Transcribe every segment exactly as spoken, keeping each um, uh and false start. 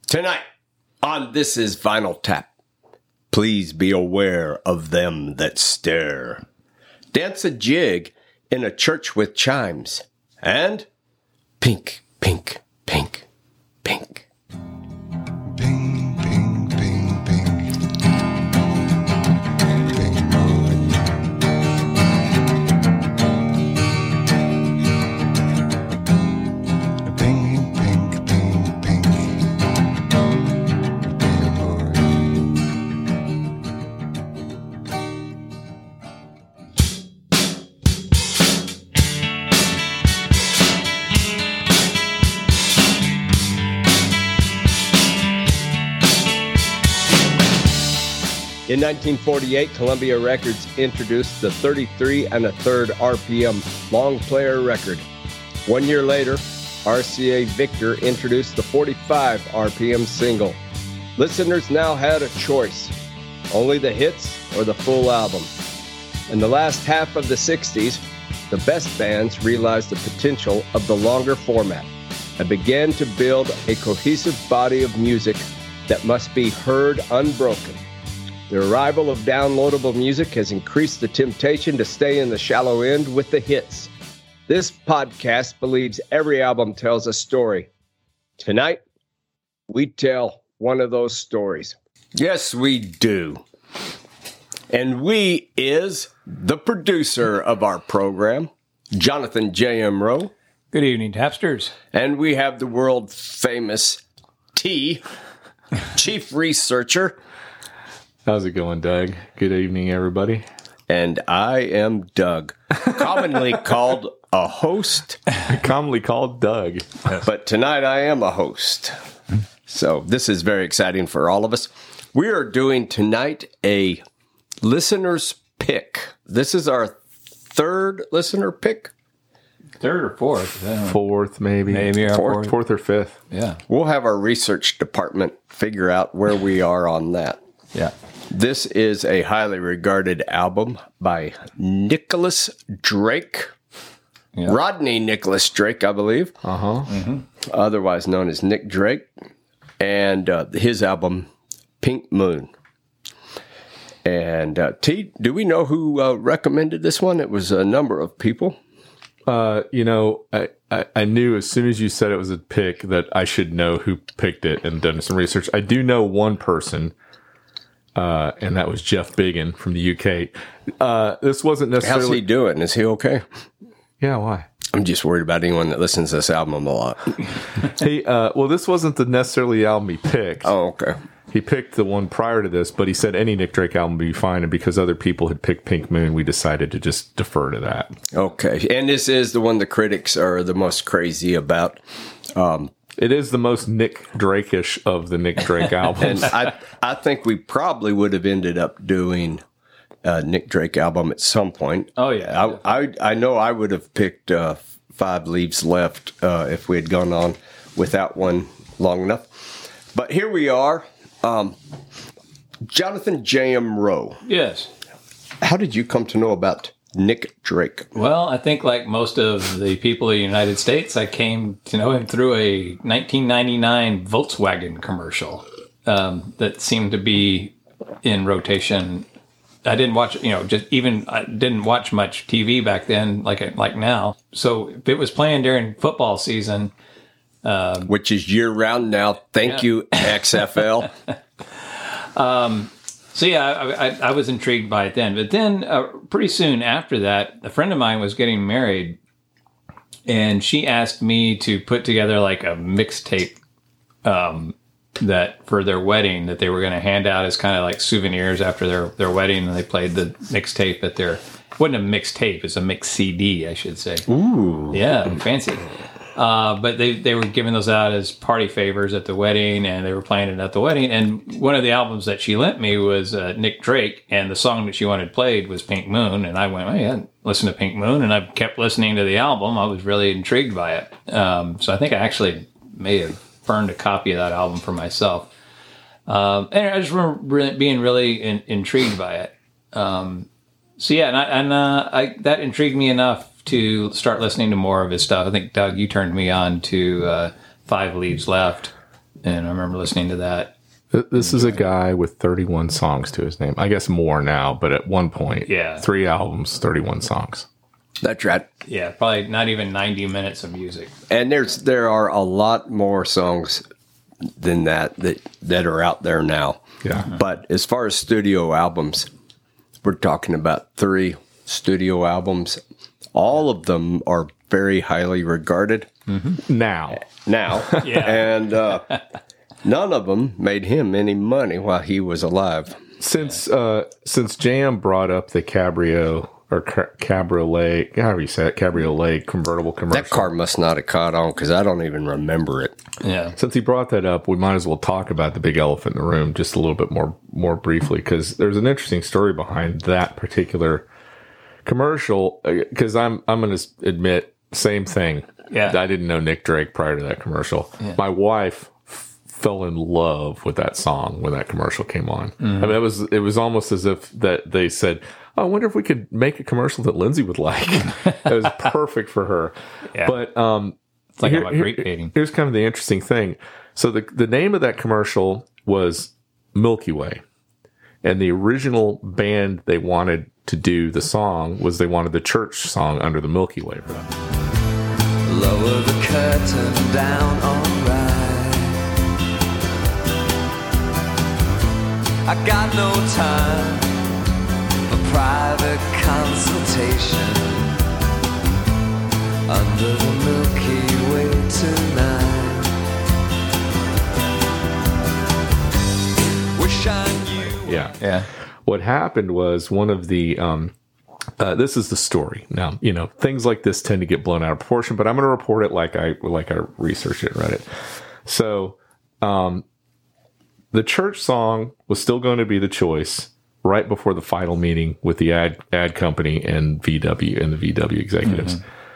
Tonight on This Is Vinyl Tap, please be aware of them that stare. Dance a jig in a church with chimes. And pink, pink, pink, pink. Ping, ping, ping, ping. Ping pong. Ping, ping, ping, ping. Ping pong. In nineteen forty-eight, Columbia Records introduced the thirty-three and a third R P M long player record. One year later, R C A Victor introduced the forty-five R P M single. Listeners now had a choice, only the hits or the full album. In the last half of the sixties, the best bands realized the potential of the longer format and began to build a cohesive body of music that must be heard unbroken. The arrival of downloadable music has increased the temptation to stay in the shallow end with the hits. This podcast believes every album tells a story. Tonight, we tell one of those stories. Yes, we do. And we is the producer of our program, Jonathan J M. Rowe. Good evening, Tapsters. And we have the world famous T, Chief Researcher. How's it going, Doug? Good evening, everybody. And I am Doug, commonly called a host. Commonly called Doug. But tonight I am a host. So this is very exciting for all of us. We are doing tonight a listener's pick. This is our third listener pick. Third or fourth? I don't know. Fourth, maybe. Maybe our fourth, fourth. fourth or fifth. Yeah. We'll have our research department figure out where we are on that. Yeah. This is a highly regarded album by Nicholas Drake. Yeah. Rodney Nicholas Drake, I believe. Uh-huh. Mm-hmm. Otherwise known as Nick Drake. And uh, his album, Pink Moon. And uh, T, do we know who uh, recommended this one? It was a number of people. Uh, you know, I, I, I knew as soon as you said it was a pick that I should know who picked it and done some research. I do know one person. Uh, and that was Jeff Biggin from the U K. Uh, this wasn't necessarily... How's he doing? Is he okay? Yeah, why? I'm just worried about anyone that listens to this album a lot. Hey, uh, well, this wasn't the necessarily the album he picked. Oh, okay. He picked the one prior to this, but he said any Nick Drake album would be fine. And because other people had picked Pink Moon, we decided to just defer to that. Okay. And this is the one the critics are the most crazy about. Um, It is the most Nick Drake-ish of the Nick Drake albums. and I, I think we probably would have ended up doing a Nick Drake album at some point. Oh, yeah. I I, I know I would have picked uh, Five Leaves Left uh, if we had gone on without one long enough. But here we are. Um, Jonathan J M. Rowe. Yes. How did you come to know about Nick Drake? Well, I think like most of the people in the United States, I came to know him through a nineteen ninety-nine Volkswagen commercial um, that seemed to be in rotation. I didn't watch, you know, just even I didn't watch much T V back then, like like now. So if it was playing during football season, um, which is year round now. Thank yeah. you, X F L. um, so yeah, I, I, I was intrigued by it then. But then, uh, pretty soon after that, a friend of mine was getting married, and she asked me to put together like a mixtape. Um, that for their wedding that they were going to hand out as kind of like souvenirs after their, their wedding. And they played the mixtape at their, it wasn't a mixtape, it's a mix C D, I should say. Ooh. Yeah, fancy. Uh, but they, they were giving those out as party favors at the wedding, and they were playing it at the wedding. And one of the albums that she lent me was uh, Nick Drake, and the song that she wanted played was Pink Moon. And I went, oh yeah, listen to Pink Moon. And I kept listening to the album. I was really intrigued by it. Um, so I think I actually may have burned a copy of that album for myself. Um, and I just remember really being really in, intrigued by it. Um, so yeah, and, I, and uh, I, that intrigued me enough to start listening to more of his stuff. I think, Doug, you turned me on to uh, Five Leaves Left. and I remember listening to that. Th- This is a guy with thirty-one songs to his name. I guess more now, but at one point, Yeah. three albums, thirty-one songs. That's right. Yeah, probably not even ninety minutes of music. And there's there are a lot more songs than that that, that are out there now. Yeah. But as far as studio albums, we're talking about three studio albums. All of them are very highly regarded Now, now. Yeah. And uh, none of them made him any money while he was alive. since uh, since Jam brought up the Cabrio or ca- Cabriolet, however you say it, Cabriolet convertible commercial. That car must not have caught on because I don't even remember it. Yeah. Since he brought that up, we might as well talk about the big elephant in the room just a little bit more more briefly, because there's an interesting story behind that particular commercial. Because I'm I'm going to admit, same thing. Yeah. I didn't know Nick Drake prior to that commercial. My wife f- fell in love with that song when that commercial came on. I mean, it was it was almost as if that they said, oh, I wonder if we could make a commercial that Lindsay would like. It was perfect for her. Yeah. But um, It's like here- about here- Greek dating. here's kind of the interesting thing. So the the name of that commercial was Milky Way, and the original band they wanted to do the song was they wanted the church song Under the Milky Way for that. Lower the curtain down, alright. I got no time for private consultation under the Milky Way tonight. Wish I knew. Yeah. Yeah. What happened was one of the um, uh, this is the story. Now, you know, things like this tend to get blown out of proportion, but I'm going to report it like I like I researched it and read it. So, um, the church song was still going to be the choice right before the final meeting with the ad ad company and V W and the V W executives.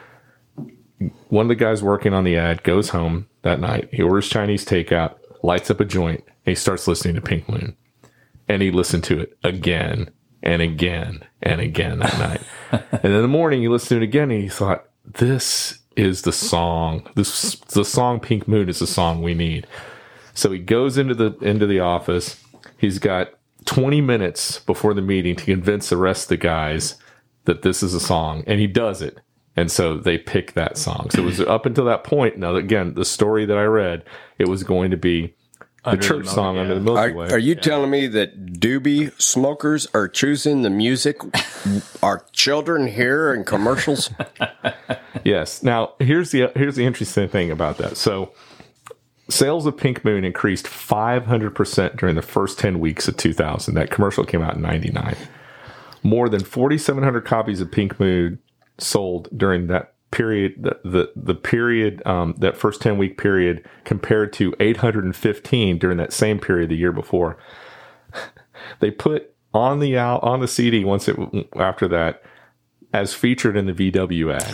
One of the guys working on the ad goes home that night. He orders Chinese takeout, lights up a joint, and he starts listening to Pink Moon. And he listened to it again and again and again that night. And in the morning, he listened to it again, and he thought, this is the song. This the song Pink Moon is the song we need. So he goes into the into the office. He's got twenty minutes before the meeting to convince the rest of the guys that this is a song, and he does it. And so they pick that song. So it was up until that point. Now, again, the story that I read, it was going to be the Under the church Milky- song yeah. Under the Milky Are, Way. are you telling me that doobie smokers are choosing the music our children hear in commercials? Yes. Now, here's the here's the interesting thing about that. So, sales of Pink Moon increased five hundred percent during the first ten weeks of two thousand. That commercial came out in ninety-nine. More than forty-seven hundred copies of Pink Moon sold during that period, the the, the period, um, that first ten week period, compared to eight hundred fifteen during that same period the year before. They put on the out on the C D once it after that as featured in the V W ad.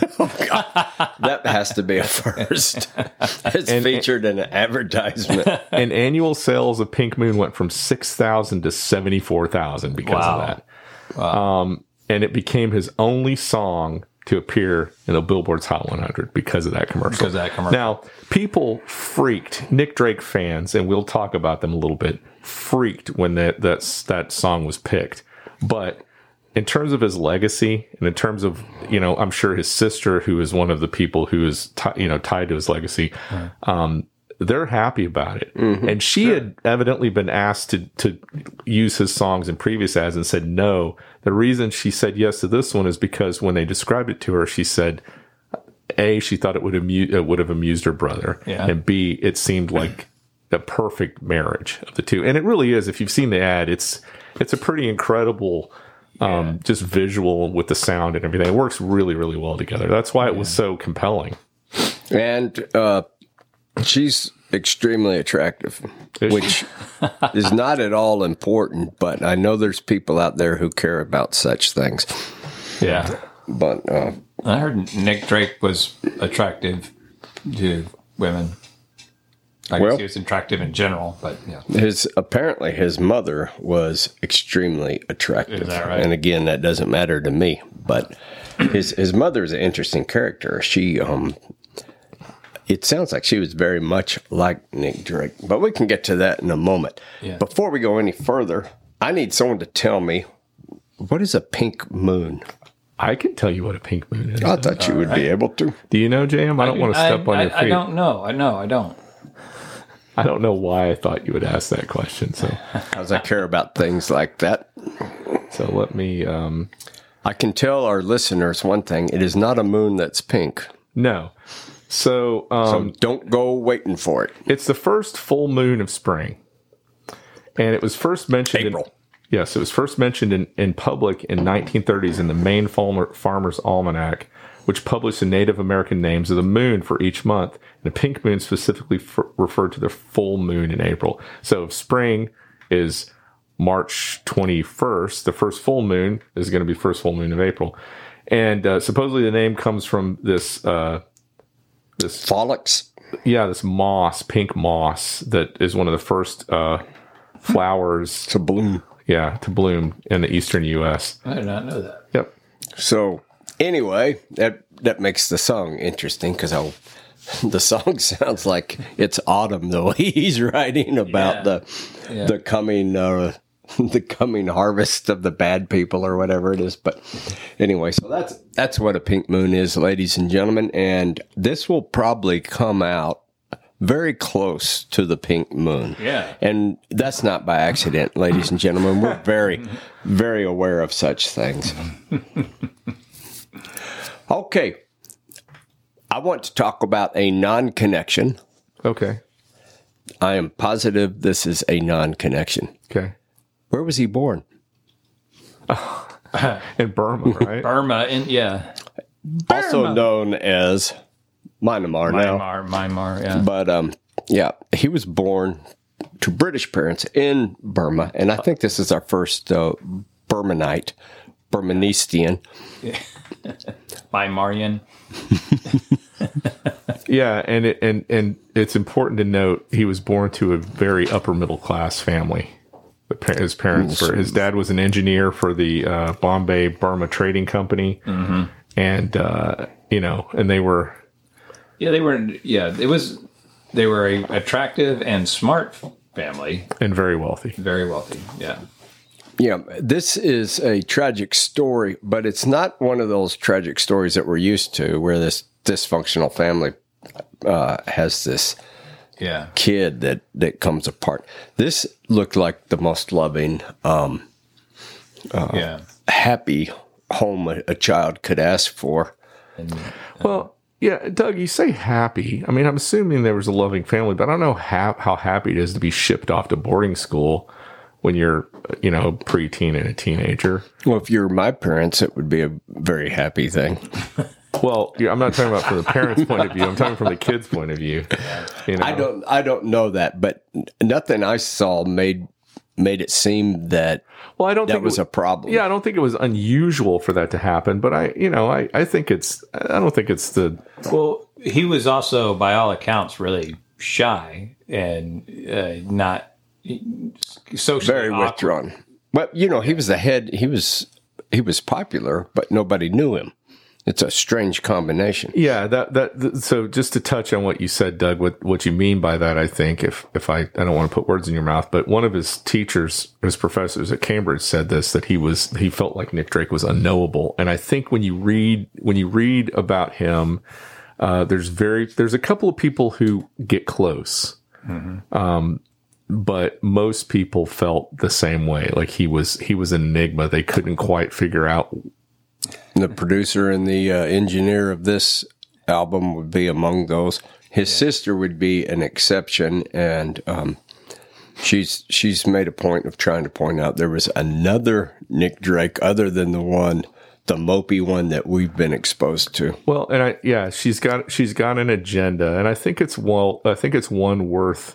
That has to be a first. It's featured in an advertisement. And annual sales of Pink Moon went from six thousand to seventy-four thousand because Wow. of that. Um, and it became his only song to appear in the Billboard's Hot one hundred because of that commercial. Because of that commercial. Now, people freaked, Nick Drake fans, and we'll talk about them a little bit, freaked when that that's, that song was picked. But in terms of his legacy, and in terms of, you know, I'm sure his sister, who is one of the people who is, ti- you know, tied to his legacy, um, they're happy about it. And she had evidently been asked to, to use his songs in previous ads and said no. The reason she said yes to this one is because when they described it to her, she said, A, she thought it would, amu- it would have amused her brother. Yeah. And B, it seemed like a perfect marriage of the two. And it really is. If you've seen the ad, it's it's a pretty incredible um, just visual with the sound and everything. It works really, really well together. That's why it was so compelling. And uh, she's extremely attractive, Is she? which is not at all important, but I know there's people out there who care about such things. Yeah. But uh, I heard Nick Drake was attractive to women. I Well- guess he was attractive in general, but yeah. his apparently his mother was extremely attractive. Is that right? And again, that doesn't matter to me, but his his mother is an interesting character. She um it sounds like she was very much like Nick Drake, but we can get to that in a moment. Yeah. Before we go any further, I need someone to tell me, what is a pink moon? I can tell you what a pink moon is. I thought you would be able to. Do you know, J M? I don't want to step I, on I, your feet. I don't know. I know. I don't. I don't know why I thought you would ask that question. So, Because I care about things like that. so let me. Um, I can tell our listeners one thing. It is not a moon that's pink. no. So, um, So don't go waiting for it. it's the first full moon of spring, and it was first mentioned April. in. Yes, it was first mentioned in, in public in nineteen thirties in the Maine Farmer, Farmer's Almanac, which published the Native American names of the moon for each month. And the pink moon specifically f- referred to the full moon in April. So if spring is March twenty-first, the first full moon is going to be first full moon of April. And uh, supposedly the name comes from this, uh, this Frolics. yeah, this moss, pink moss, that is one of the first uh, flowers, To bloom. yeah, to bloom in the eastern U S. I did not know that. Yep. So anyway, that that makes the song interesting because the song sounds like it's autumn, though. He's writing about Yeah. the Yeah. the coming uh, the coming harvest of the bad people or whatever it is. But anyway, so that's that's what a pink moon is, ladies and gentlemen, and this will probably come out very close to the pink moon. Yeah. And that's not by accident, ladies and gentlemen. We're very, very aware of such things. Okay. I want to talk about a non-connection. Okay. I am positive this is a non-connection. Okay. Where was he born? In Burma, right? Burma, and yeah, Also known as Myanmar now. Myanmar, Myanmar, yeah. But um, yeah, he was born to British parents in Burma, and I think this is our first uh, Burmanite, Burmanistian. Myanmarian. Yeah, and it, and and it's important to note he was born to a very upper middle class family. The pa- His parents were. His dad was an engineer for the uh, Bombay Burma Trading Company, and uh, you know, and they were. Yeah, they were. Yeah, it was. They were a attractive and smart family, And very wealthy. very wealthy. Yeah, Yeah, this is a tragic story, but it's not one of those tragic stories that we're used to, where this dysfunctional family uh, has this yeah, kid that, that comes apart. This looked like the most loving, um, yeah. happy home a, a child could ask for. And, Well, yeah, Doug, you say happy. I mean, I'm assuming there was a loving family, but I don't know how, how happy it is to be shipped off to boarding school when you're, you know, preteen and a teenager. Well, if you're my parents, it would be a very happy thing. Well, yeah, I'm not talking about from the parents' point of view. I'm talking from the kids' point of view. You know? I don't, I don't know that, but nothing I saw made made it seem that Well, I don't that think was it, a problem. Yeah, I don't think it was unusual for that to happen, but I, you know, I, I think it's, I don't think it's the, well, he was also, by all accounts, really shy and uh, not socially very awkward. withdrawn. But you know, he was the head. He was he was popular, but nobody knew him. It's a strange combination. yeah, that, that, th- so just to touch on what you said, Doug, what, what you mean by that, I think, if, if I, I don't want to put words in your mouth, but one of his teachers, his professors at Cambridge said this, that he was, he felt like Nick Drake was unknowable. And I think when you read, when you read about him, uh, there's very, there's a couple of people who get close. Um, but most people felt the same way. Like he was, he was an enigma. They couldn't quite figure out. The producer and the uh, engineer of this album would be among those. His sister would be an exception, and um, she's she's made a point of trying to point out there was another Nick Drake other than the one, the mopey one that we've been exposed to. Well, and I, yeah, she's got, she's got an agenda, and I think it's, well, I think it's one worth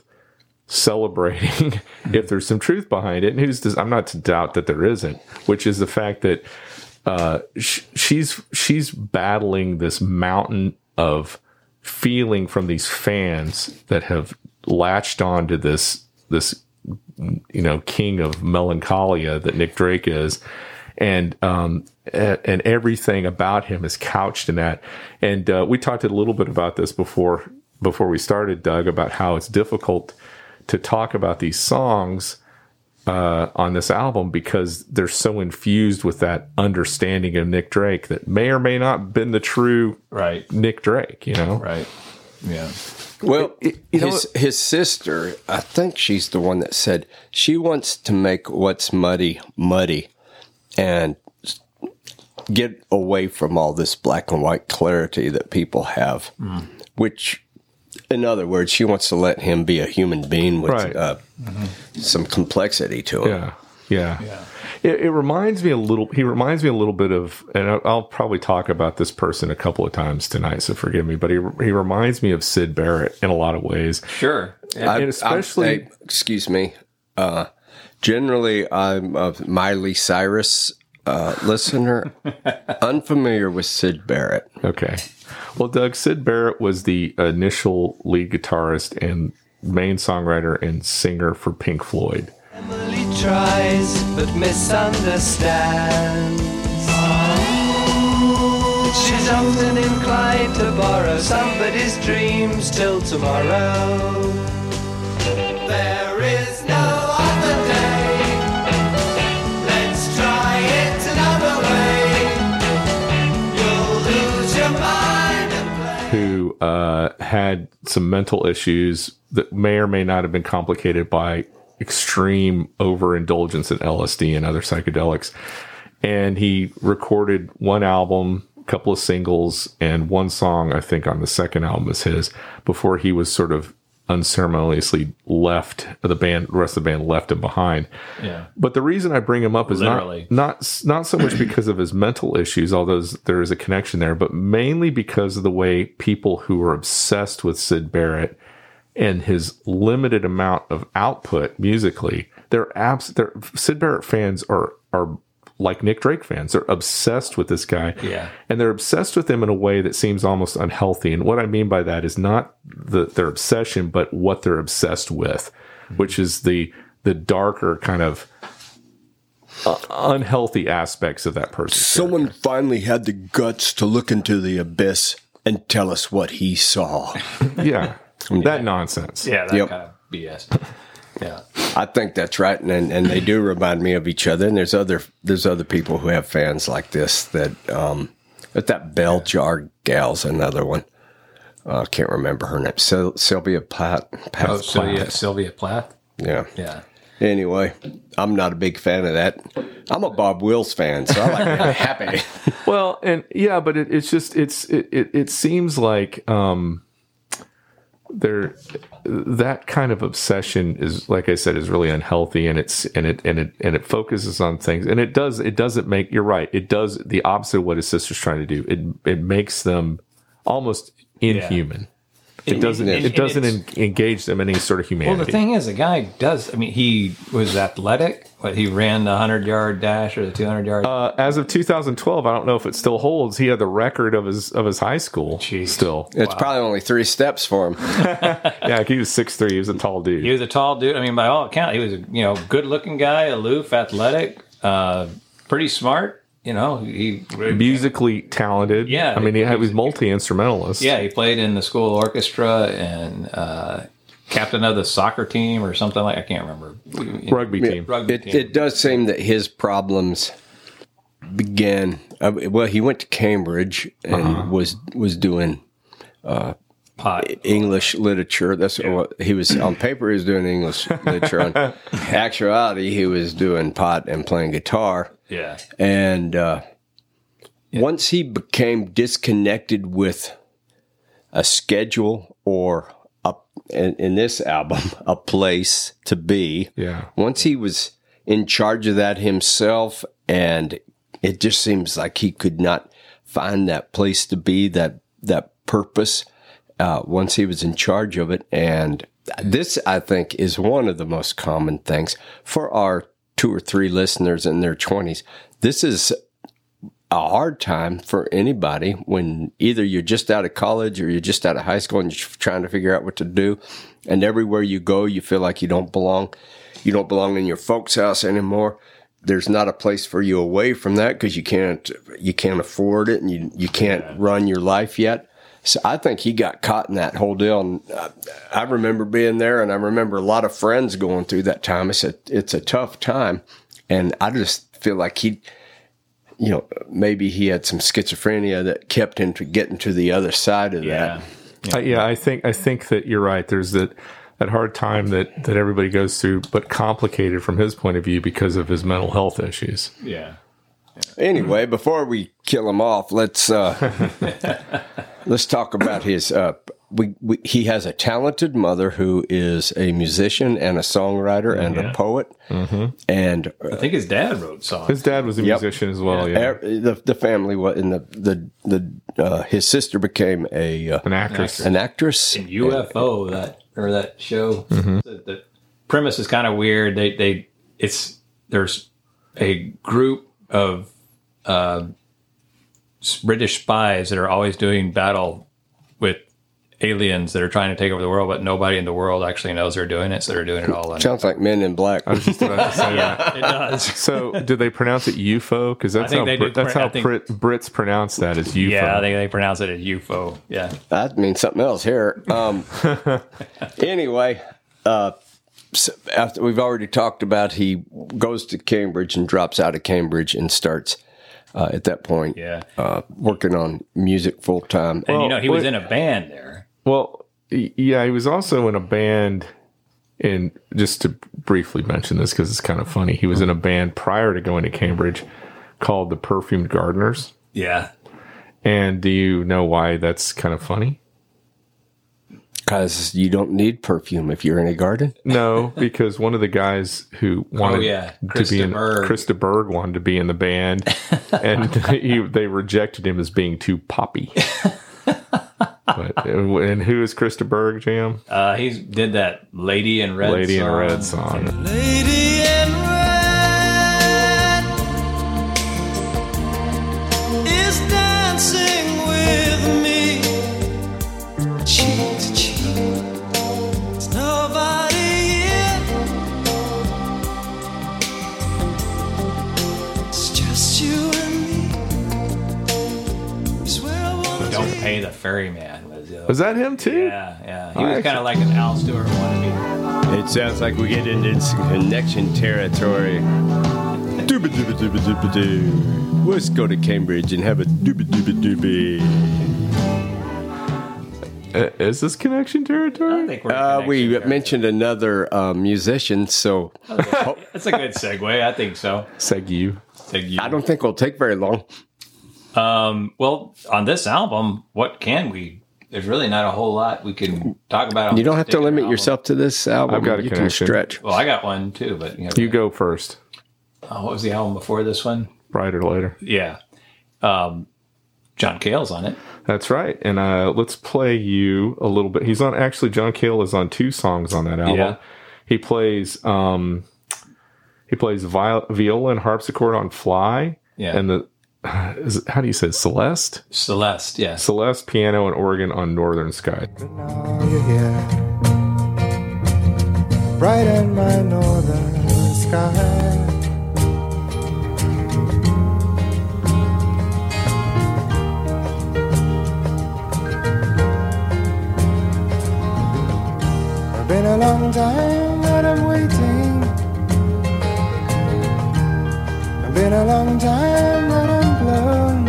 celebrating if there's some truth behind it. And who's this, I'm not to doubt that there isn't, which is the fact that uh, sh- she's, she's battling this mountain of feeling from these fans that have latched on to this, this, you know, king of melancholia that Nick Drake is. And, um, and everything about him is couched in that. And, uh, we talked a little bit about this before, before we started, Doug, about how it's difficult to talk about these songs uh, on this album because they're so infused with that understanding of Nick Drake that may or may not have been the true Right. Nick Drake, you know? Right. Yeah. Well, It- it- you know his, his sister, I think she's the one that said she wants to make what's muddy muddy and get away from all this black and white clarity that people have, Mm. which, in other words, she wants to let him be a human being with Right. uh, some complexity to him. Yeah, yeah. Yeah. It, it reminds me a little. He reminds me a little bit of, and I'll, I'll probably talk about this person a couple of times tonight, so forgive me. But he he reminds me of Syd Barrett in a lot of ways, Sure. Yeah. I- and especially. I- excuse me. Uh, generally, I'm a Miley Cyrus uh, listener, unfamiliar with Syd Barrett. Okay. Well, Doug, Syd Barrett was the initial lead guitarist and main songwriter and singer for Pink Floyd. Emily tries but misunderstands. She's often inclined to borrow somebody's dreams till tomorrow. There is no other day. Let's try it another way. You'll lose your mind and play. Who uh, had some mental issues that may or may not have been complicated by extreme overindulgence in L S D and other psychedelics. And he recorded one album, a couple of singles, and one song, I think, on the second album is his, before he was sort of unceremoniously left, the band, the rest of the band left him behind. Yeah. But the reason I bring him up is Literally. not, not not so much because of his mental issues, although there is a connection there, but mainly because of the way people who are obsessed with Syd Barrett and his limited amount of output musically, they're abs- they're Syd Barrett fans are are like Nick Drake fans. They're obsessed with this guy. Yeah. And they're obsessed with him in a way that seems almost unhealthy. And what I mean by that is not the, their obsession, but what they're obsessed with, which is the the darker kind of uh, unhealthy aspects of that person. Someone finally had the guts to look into the abyss and tell us what he saw. Yeah. That nonsense. Yeah. That Yep. kind of B S. Yeah. I think that's right, and, and and they do remind me of each other. And there's other there's other people who have fans like this. That um, but that Bell Jar gal's another one. Uh, I can't remember her name. Sil- Sylvia Plath. Plath Oh, Sylvia, Plath. Sylvia Plath. Yeah. Yeah. Anyway, I'm not a big fan of that. I'm a Bob Wills fan, so I like being happy. Well, and yeah, but it, it's just it's it, it it seems like um there that kind of obsession is, like I said, is really unhealthy, and it's and it and it and it focuses on things, and it does it doesn't make you're right it does the opposite of what his sister's trying to do. It it makes them almost inhuman. It doesn't and- it and doesn't it's- en- engage them in any sort of Well, humanity. the thing is, the guy does. I mean, he was athletic, but he ran the hundred yard dash or the two hundred yard. Uh, as of two thousand twelve, I don't know if it still holds. He had the record of his of his high school. Jeez. Still, It's probably only three steps for him. yeah, he was six three. He was a tall dude. He was a tall dude. I mean, by all accounts, he was a you know good looking guy, aloof, athletic, uh, pretty smart. You know, he musically talented. Yeah, I mean, he, he had, was- he was multi instrumentalist. yeah he played in the school orchestra and uh, captain of the soccer team or something like I can't remember. rugby team. Rugby It, team. it does seem that his problems began. Uh, well, he went to Cambridge and was was doing Pot. English literature. That's what he was on paper. He was doing English literature. On actuality, he was doing pot and playing guitar. Yeah. And uh, once he became disconnected with a schedule or a, in, in this album, a place to be. Yeah. Once he was in charge of that himself, and it just seems like he could not find that place to be, that that purpose. Uh, once he was in charge of it, and this I think is one of the most common things for our two or three listeners in their twenties. This is a hard time for anybody when either you're just out of college or you're just out of high school and you're trying to figure out what to do. And everywhere you go, you feel like you don't belong. You don't belong in your folks' house anymore. There's not a place for you away from that because you can't, you can't afford it and you, you can't run your life yet. So I think he got caught in that whole deal. And uh, I remember being there, and I remember a lot of friends going through that time. It's a, it's a tough time. And I just feel like he, you know, maybe he had some schizophrenia that kept him to getting to the other side of Yeah. that. Uh, yeah, I think I think that you're right. There's that that hard time that that everybody goes through, but complicated from his point of view because of his mental health issues. Yeah. Anyway, before we kill him off, let's uh, let's talk about his. Uh, we, we he has a talented mother who is a musician and a songwriter and Yeah. a poet, mm-hmm. and uh, I think his dad wrote songs. His dad was a Yep. musician as well. Yeah, er- the the family was in the the the uh, his sister became a uh, an actress. an actress. In U F O, that or that show. The, the premise is kind of weird. They they it's there's a group of uh, British spies that are always doing battle with aliens that are trying to take over the world, but nobody in the world actually knows they're doing it, so they're doing it all on. Sounds like Men in Black. I was just about to say that. It does. So, did they pronounce it U F O? Because that's think how they Brit- do that's pr- I how think- Brit- Brits pronounce that as U F O. Yeah, they, they pronounce it as U F O. Yeah. That means something else here. Um, anyway, uh, so after we've already talked about, he goes to Cambridge and drops out of Cambridge and starts uh, at that point, Yeah. uh, working on music full time. And, you Well, know, he was wait- in a band there. Well, y- yeah, he was also in a band. In just to briefly mention this because it's kind of funny, he was in a band prior to going to Cambridge called the Perfumed Gardeners. Yeah. And do you know why that's kind of funny? Because you don't need perfume if you're in a garden. No, because one of the guys who wanted Oh, yeah. to Krista be in Berg. Krista Berg wanted to be in the band, and he, they rejected him as being too poppy. But and who is Krista Berg, Jam? Uh, he did that Lady in Red Lady song. in Red song. Lady in red is dancing with me, cheek to cheek. There's nobody here. It's just you and me. It's where I want Don't Pay the Ferryman was the other Was that him too? Yeah, yeah. He I was kind of like an Al Stewart wannabe. It sounds like we get into some connection territory. Dooba dooba dooba dooba doo. Let's go to Cambridge and have a dooba dooba dooba. Uh, is this connection I territory? think we're in Uh, we connection mentioned another uh, musician, so there. That's a good segue. I think so. Seg you. Take you. I don't think it'll take very long. Um, well, on this album, what can we? There's really not a whole lot we can talk about. on You don't this have to particular limit album. yourself to this album. I've got a you connection. can stretch. Well, I got one too, but you, know, You go first. oh, what was the album before this one? Right or later. Yeah, um, John Cale's on it. That's right. And uh, let's play you a little bit. He's on, actually, John Cale is on two songs on that album. Yeah. He plays um, he plays viol- viola and harpsichord on Fly. Yeah. And the, is it, how do you say it? Celeste? Celeste. Yes. Celeste, piano, and organ on Northern Sky. Now you're here, bright in my northern sky. It's been a long time that I'm waiting. It's been a long time that I'm blown.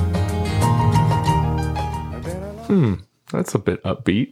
It's been a long That's a bit upbeat.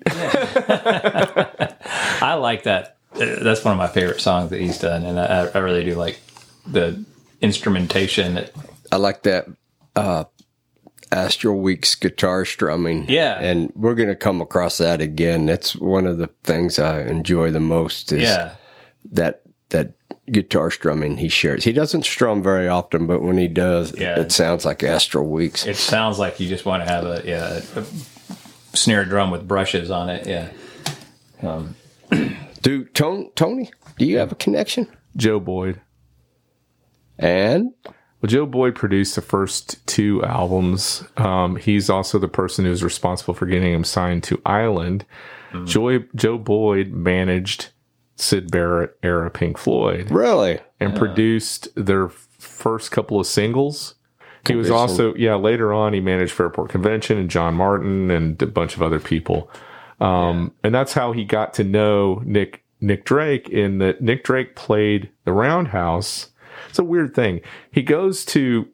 I like that. Uh, That's one of my favorite songs that he's done, and I, I really do like the instrumentation. That, I like that uh, Astral Weeks guitar strumming. Yeah. And we're going to come across that again. That's one of the things I enjoy the most is yeah, that that guitar strumming he shares. He doesn't strum very often, but when he does, Yeah. it sounds like Astral Weeks. it sounds like you just want to have a yeah a snare drum with brushes on it. Yeah. Um, Do Tony, Tony, do you have a connection? Joe Boyd. And Well, Joe Boyd produced the first two albums. Um, he's also the person who's responsible for getting him signed to Island. Joy, Joe Boyd managed Syd Barrett era Pink Floyd really, and produced their first couple of singles. He was also, yeah, later on, he managed Fairport Convention and John Martin and a bunch of other people. Um, yeah. And that's how he got to know Nick Nick Drake, in that Nick Drake played the Roundhouse. It's a weird thing. He goes to,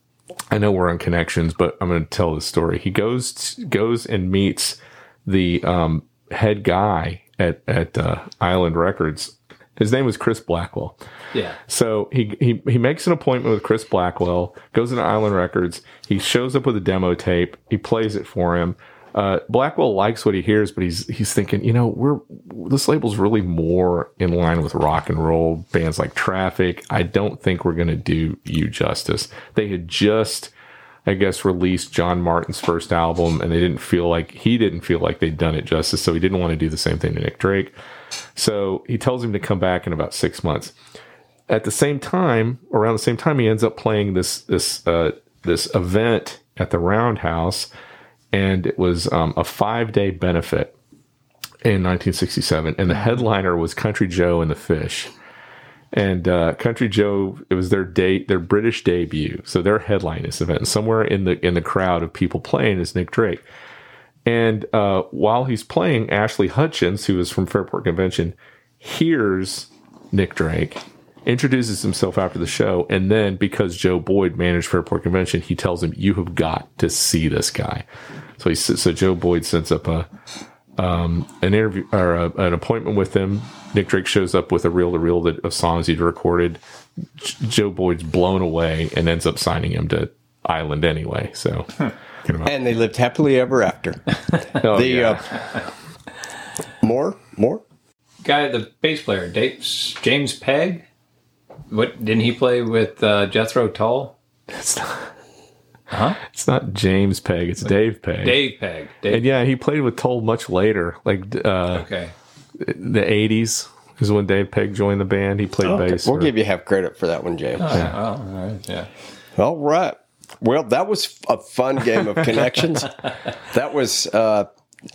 I know we're on Connections, but I'm going to tell the story. He goes to, goes and meets the um, head guy at, at uh, Island Records. His name was Chris Blackwell. Yeah. So he, he he makes an appointment with Chris Blackwell, goes into Island Records. He shows up with a demo tape. He plays it for him. Uh, Blackwell likes what he hears, but he's he's thinking, you know, we're this label's really more in line with rock and roll bands like Traffic. I don't think we're going to do you justice. They had just, I guess, released John Martin's first album, and they didn't feel like he didn't feel like they'd done it justice. So he didn't want to do the same thing to Nick Drake. So he tells him to come back in about six months. At the same time, around the same time, he ends up playing this this uh, this event at the Roundhouse, and it was um, a five day benefit in nineteen sixty-seven, and the headliner was Country Joe and the Fish. And uh, Country Joe, it was their date, their British debut, so they're headlining this event. And somewhere in the in the crowd of people playing is Nick Drake. And uh, while he's playing, Ashley Hutchins, who is from Fairport Convention, hears Nick Drake, introduces himself after the show, and then because Joe Boyd managed Fairport Convention, he tells him, "You have got to see this guy." So he so Joe Boyd sets up a um, an interview or a, an appointment with him. Nick Drake shows up with a reel-to-reel that, of songs he'd recorded. J- Joe Boyd's blown away and ends up signing him to Island anyway. So. Huh. And they lived happily ever after. Oh, the yeah. uh, more, more guy, the bass player, Dave, James Pegg. What didn't he play with uh, Jethro Tull? It's not. Huh? It's not James Pegg. It's Dave Pegg. Dave Pegg. Dave. And yeah, he played with Tull much later, like uh, okay, the eighties is when Dave Pegg joined the band. He played okay. bass. We'll for, give you half credit for that one, James. Oh, yeah. Oh, all right. Yeah. All right. Well, that was a fun game of Connections. That was uh,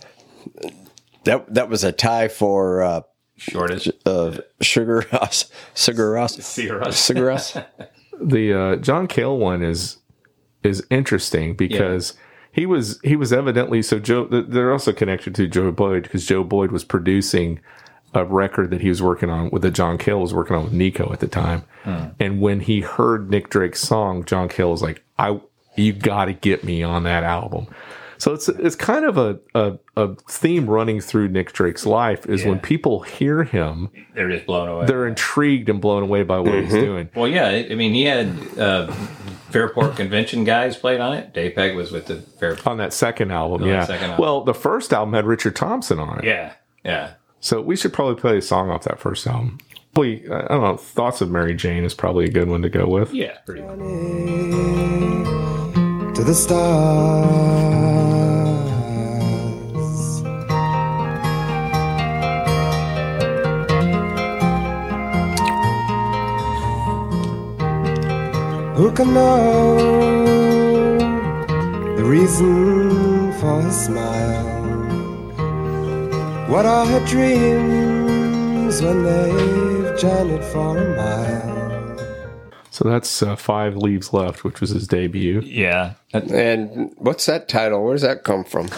that that was a tie for uh, shortest uh, Sugar Rush, Sugar Rush, Sugar Rush. The uh, John Cale one is is interesting because yeah. he was he was evidently so Joe. They're also connected to Joe Boyd because Joe Boyd was producing a record that he was working on with that John Cale was working on with Nico at the time. Hmm. And when he heard Nick Drake's song, John Cale was like, I, you got to get me on that album. So it's, it's kind of a, a, a theme running through Nick Drake's life is yeah. when people hear him, they're just blown away. They're intrigued and blown away by what mm-hmm. he's doing. Well, yeah. I mean, he had, uh, Fairport Convention guys played on it. Dave Pegg was with the Fairport. On that second album, on yeah. Second album. Well, the first album had Richard Thompson on it. Yeah, yeah. So we should probably play a song off that first album. Probably, I don't know, Thoughts of Mary Jane is probably a good one to go with. Yeah, pretty much. To the stars. Who can know the reason for her smile? What are her dreams when they've journeyed for a mile? So that's uh, Five Leaves Left, which was his debut. Yeah. And what's that title? Where does that come from?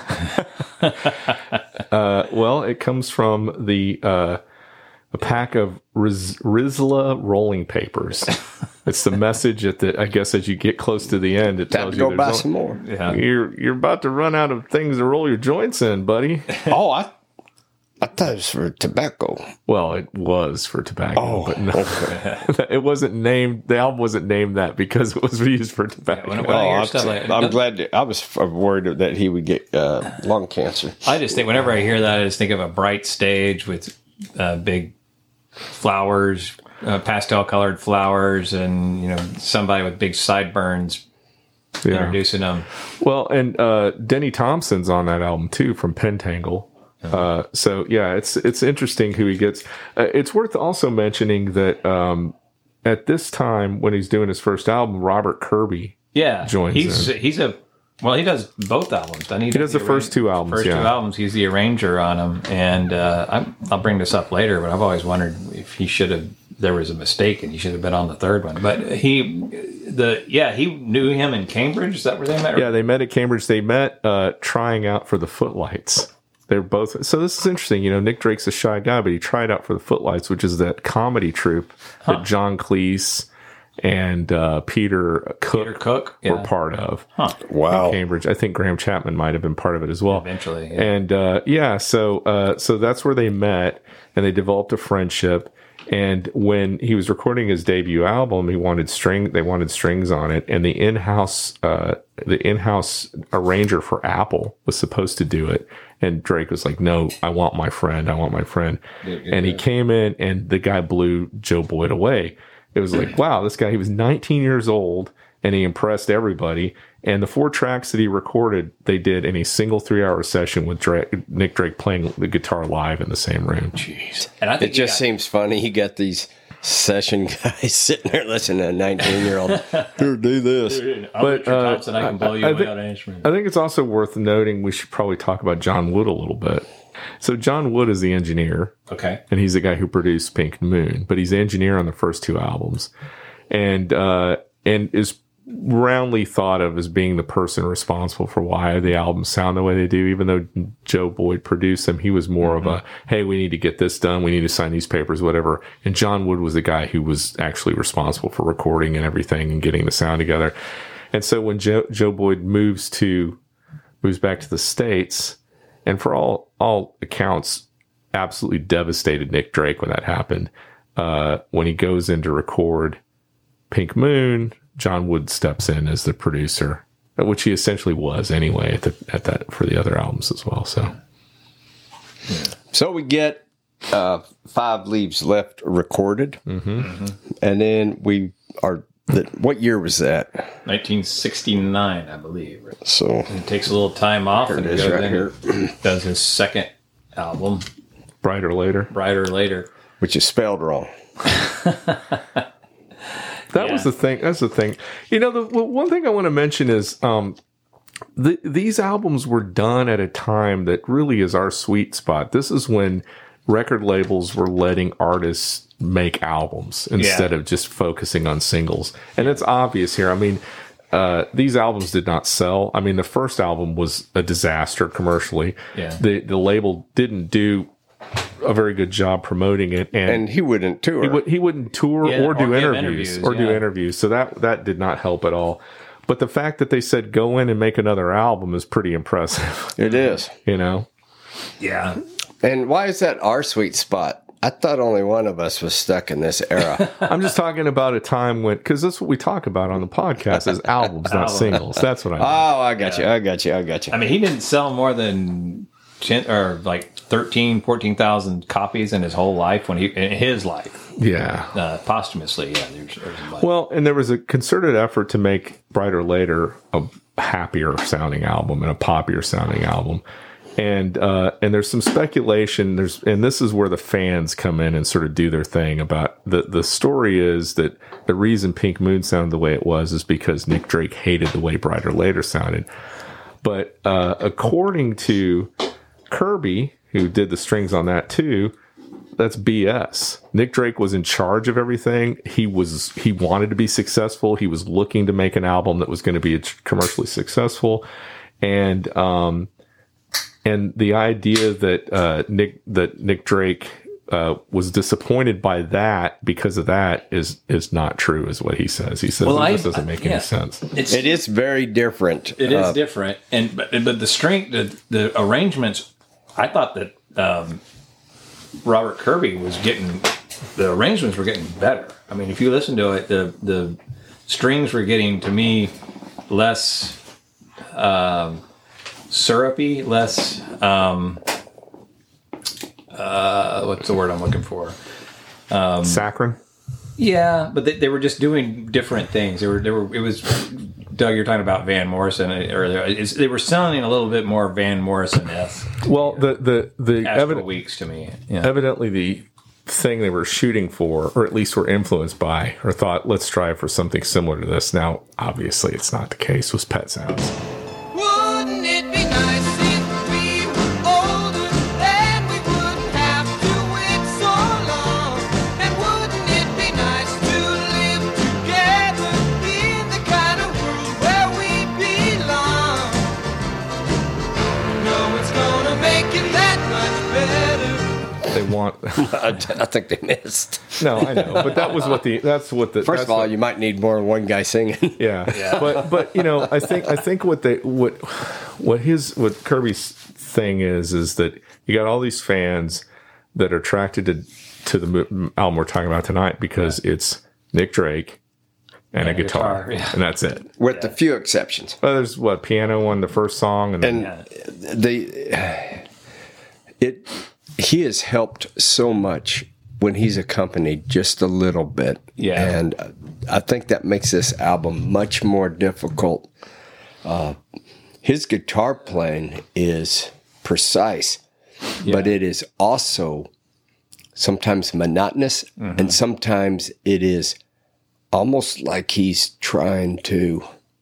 uh, well, it comes from the uh, a pack of Riz- Rizla rolling papers. It's the message at the. I guess as you get close to the end, it Time tells to you go buy no, some more. Yeah. You're you're about to run out of things to roll your joints in, buddy. Oh, I. I thought it was for tobacco. Well, it was for tobacco, oh, but no, okay. It wasn't named. The album wasn't named that because it was used for tobacco. Yeah, when, when oh, I I'm, stuff like, I'm glad. To, I was worried that he would get uh, lung cancer. I just think whenever I hear that, I just think of a bright stage with uh, big flowers, uh, pastel colored flowers, and you know somebody with big sideburns yeah. introducing them. Well, and uh, Denny Thompson's on that album too from Pentangle. Uh, so yeah, it's it's interesting who he gets. Uh, it's worth also mentioning that um, at this time when he's doing his first album, Robert Kirby yeah joins he's in. he's a well he does both albums. Doesn't he? He does the, the first two albums. First yeah. two albums, he's the arranger on them, and uh, I'm, I'll bring this up later, but I've always wondered if he should have there was a mistake and he should have been on the third one. But he, the yeah, he knew him in Cambridge. Is that where they met? Yeah, they met at Cambridge. They met uh, trying out for the Footlights. They're both. So this is interesting. You know, Nick Drake's a shy guy, but he tried out for the Footlights, which is that comedy troupe huh. that John Cleese and uh, Peter Cook, Peter Cook were yeah. part of. Huh. Wow. In Cambridge. I think Graham Chapman might have been part of it as well. Eventually. Yeah. And uh, yeah, so uh, so that's where they met, and they developed a friendship. And when he was recording his debut album, he wanted string. They wanted strings on it, and the in-house, uh, the in-house arranger for Apple was supposed to do it. And Drake was like, "No, I want my friend. I want my friend." Yeah, yeah, and he yeah. came in, and the guy blew Joe Boyd away. It was like, wow, this guy. He was nineteen years old, and he impressed everybody. And the four tracks that he recorded, they did in a single three-hour session with Drake, Nick Drake playing the guitar live in the same room. Jeez. And I think it just got, seems funny. He got these session guys sitting there listening to a nineteen-year-old. Here, do this. I'm but uh, Thompson, I can blow you I, I away on an instrument. I think it's also worth noting we should probably talk about John Wood a little bit. So John Wood is the engineer. Okay. And he's the guy who produced Pink Moon, but he's the engineer on the first two albums. And uh, and is roundly thought of as being the person responsible for why the albums sound the way they do. Even though Joe Boyd produced them, he was more mm-hmm. of a, hey, we need to get this done. We need to sign these papers, whatever. And John Wood was the guy who was actually responsible for recording and everything and getting the sound together. And so when Joe, Joe Boyd moves to, moves back to the States, and for all, all accounts, absolutely devastated Nick Drake when that happened. Uh, when he goes in to record Pink Moon, John Wood steps in as the producer, which he essentially was anyway at the, at that for the other albums as well. So, so we get uh, Five Leaves Left recorded, mm-hmm. Mm-hmm. and then we are. The, what year was that? nineteen sixty-nine, I believe. So and it takes a little time off and goes right in here. Does his second album, Brighter Later. Brighter Later, which is spelled wrong. That yeah. was the thing. That's the thing. You know, the one thing I want to mention is um, the, these albums were done at a time that really is our sweet spot. This is when record labels were letting artists make albums instead yeah. of just focusing on singles. And it's obvious here. I mean, uh, these albums did not sell. I mean, the first album was a disaster commercially. Yeah. The the label didn't do a very good job promoting it, and, and he wouldn't tour. He, would, he wouldn't tour yeah, or do or interviews, interviews or yeah. do interviews. So that that did not help at all. But the fact that they said go in and make another album is pretty impressive. It is, you know. Yeah. And why is that our sweet spot? I thought only one of us was stuck in this era. I'm just talking about a time when, because that's what we talk about on the podcast is albums, not singles. That's what I mean. Oh, I got yeah. you. I got you. I got you. I mean, he didn't sell more than ten, or like thirteen, fourteen thousand copies in his whole life when he, in his life. Yeah. Uh, posthumously. Yeah. There's, there's like, well, and there was a concerted effort to make Brighter Later a happier sounding album and a poppier sounding album. And uh, and there's some speculation. There's and this is where the fans come in and sort of do their thing about the the story is that the reason Pink Moon sounded the way it was is because Nick Drake hated the way Brighter Later sounded. But uh, according to Kirby, who did the strings on that too, that's B S. Nick Drake was in charge of everything. He was he wanted to be successful. He was looking to make an album that was going to be commercially successful, and um. And the idea that uh, Nick that Nick Drake uh, was disappointed by that because of that is is not true, is what he says. He says well, it just doesn't make I, yeah. any sense. It's, it is very different. It uh, is different, and but, but the string, the, the arrangements. I thought that um, Robert Kirby was getting the arrangements were getting better. I mean, if you listen to it, the the strings were getting to me less. Um, syrupy, less um uh what's the word I'm looking for? Um Saccharine? Yeah, but they, they were just doing different things. They were they were it was Doug, you're talking about Van Morrison earlier. It's, they were sounding a little bit more Van Morrison-esque. Well, the the the evident weeks to me. Yeah. Evidently the thing they were shooting for, or at least were influenced by, or thought, let's strive for something similar to this. Now, obviously it's not the case, was Pet Sounds. want. I, I think they missed. No, I know, but that was what the. That's what the. First that's of all, what, you might need more than one guy singing. yeah. yeah, but but you know, I think I think what they what what his what Kirby's thing is is that you got all these fans that are attracted to to the album we're talking about tonight because yeah. it's Nick Drake and, and a guitar, guitar yeah. and that's it. With yeah. a few exceptions. Well, there's what piano on the first song, and, then, and yeah. the it he has helped so much when he's accompanied just a little bit. Yeah, and I think that makes this album much more difficult. Uh, his guitar playing is precise, yeah. but it is also sometimes monotonous, mm-hmm. and sometimes it is almost like he's trying to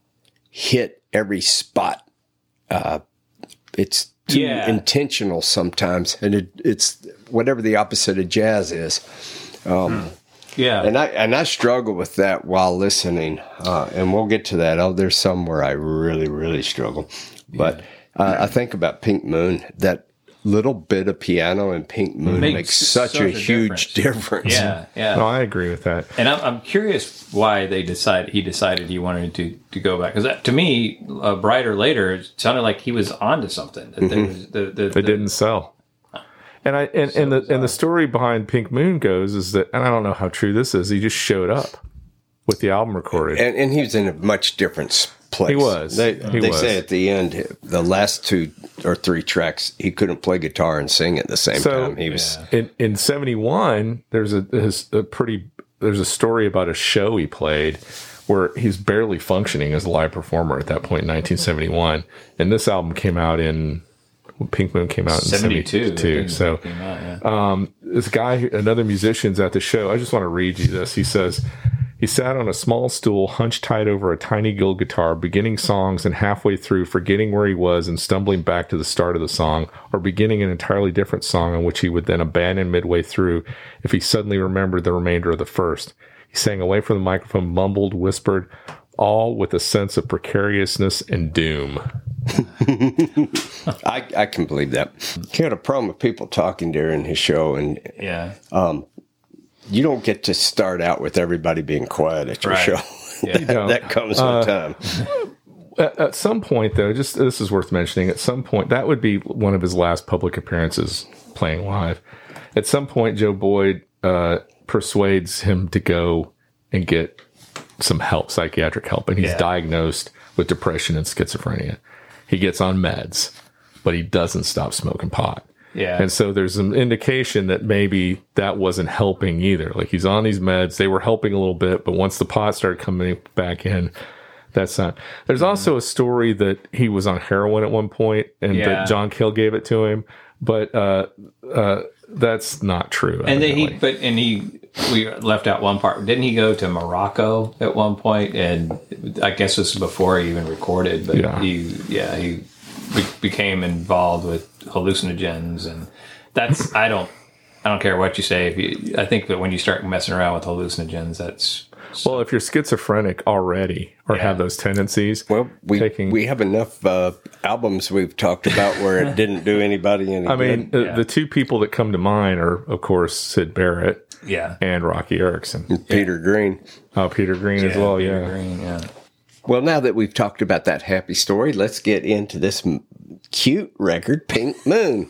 hit every spot. Uh, it's too yeah. intentional sometimes, and it, it's whatever the opposite of jazz is. Um, yeah, and I and I struggle with that while listening, uh, and we'll get to that. Oh, there's some where I really, really struggle, but uh, I think about Pink Moon, that little bit of piano in Pink Moon makes, makes such, such a, a huge difference. difference. Yeah, yeah. No, I agree with that. And I'm, I'm curious why they decided he decided he wanted to, to go back, because to me, uh, Brighter Later, it sounded like he was onto something. That mm-hmm. was, the, the, it the, didn't sell. And I and, so and the bizarre. and the story behind Pink Moon goes is that, and I don't know how true this is, he just showed up with the album recorded, and, and he was in a much different place. He was. They, he they was. say at the end, the last two or three tracks, he couldn't play guitar and sing at the same so, time. He was yeah. in in seventy-one. There's a, there's a pretty there's a story about a show he played where he's barely functioning as a live performer at that point in nineteen seventy-one, and this album came out in. Pink Moon came out in seventy-two. seventy-two so, out, yeah. um, this guy, another musician's at the show. I just want to read you this. He says, he sat on a small stool, hunched tight over a tiny gill guitar, beginning songs and halfway through, forgetting where he was and stumbling back to the start of the song, or beginning an entirely different song on which he would then abandon midway through if he suddenly remembered the remainder of the first. He sang away from the microphone, mumbled, whispered, all with a sense of precariousness and doom. I, I can believe that. He had a problem with people talking during his show, and yeah, um, you don't get to start out with everybody being quiet at your right. show. Yeah. that, that comes uh, with time. At, at some point, though, just this is worth mentioning. At some point, that would be one of his last public appearances playing live. At some point, Joe Boyd uh, persuades him to go and get some help, psychiatric help, and he's yeah. diagnosed with depression and schizophrenia. He gets on meds, but he doesn't stop smoking pot. Yeah. And so there's an indication that maybe that wasn't helping either. Like, he's on these meds, they were helping a little bit, but once the pot started coming back in, that's not. There's mm-hmm. also a story that he was on heroin at one point, and yeah. that John Cale gave it to him, but uh, uh, that's not true. And then he, but and he, we left out one part. Didn't he go to Morocco at one point? And I guess this was before he even recorded. But yeah. he, yeah, he be- became involved with hallucinogens, and that's I don't, I don't care what you say. If you, I think that when you start messing around with hallucinogens, that's well, if you're schizophrenic already or yeah. have those tendencies. Well, we taking, we have enough uh, albums we've talked about where it didn't do anybody any I good. mean, the, yeah. the two people that come to mind are, of course, Sid Barrett yeah. and Rocky Erickson. And Peter yeah. Green. Oh, Peter Green yeah, as well, Peter yeah. Green, yeah. Well, now that we've talked about that happy story, let's get into this m- cute record, Pink Moon.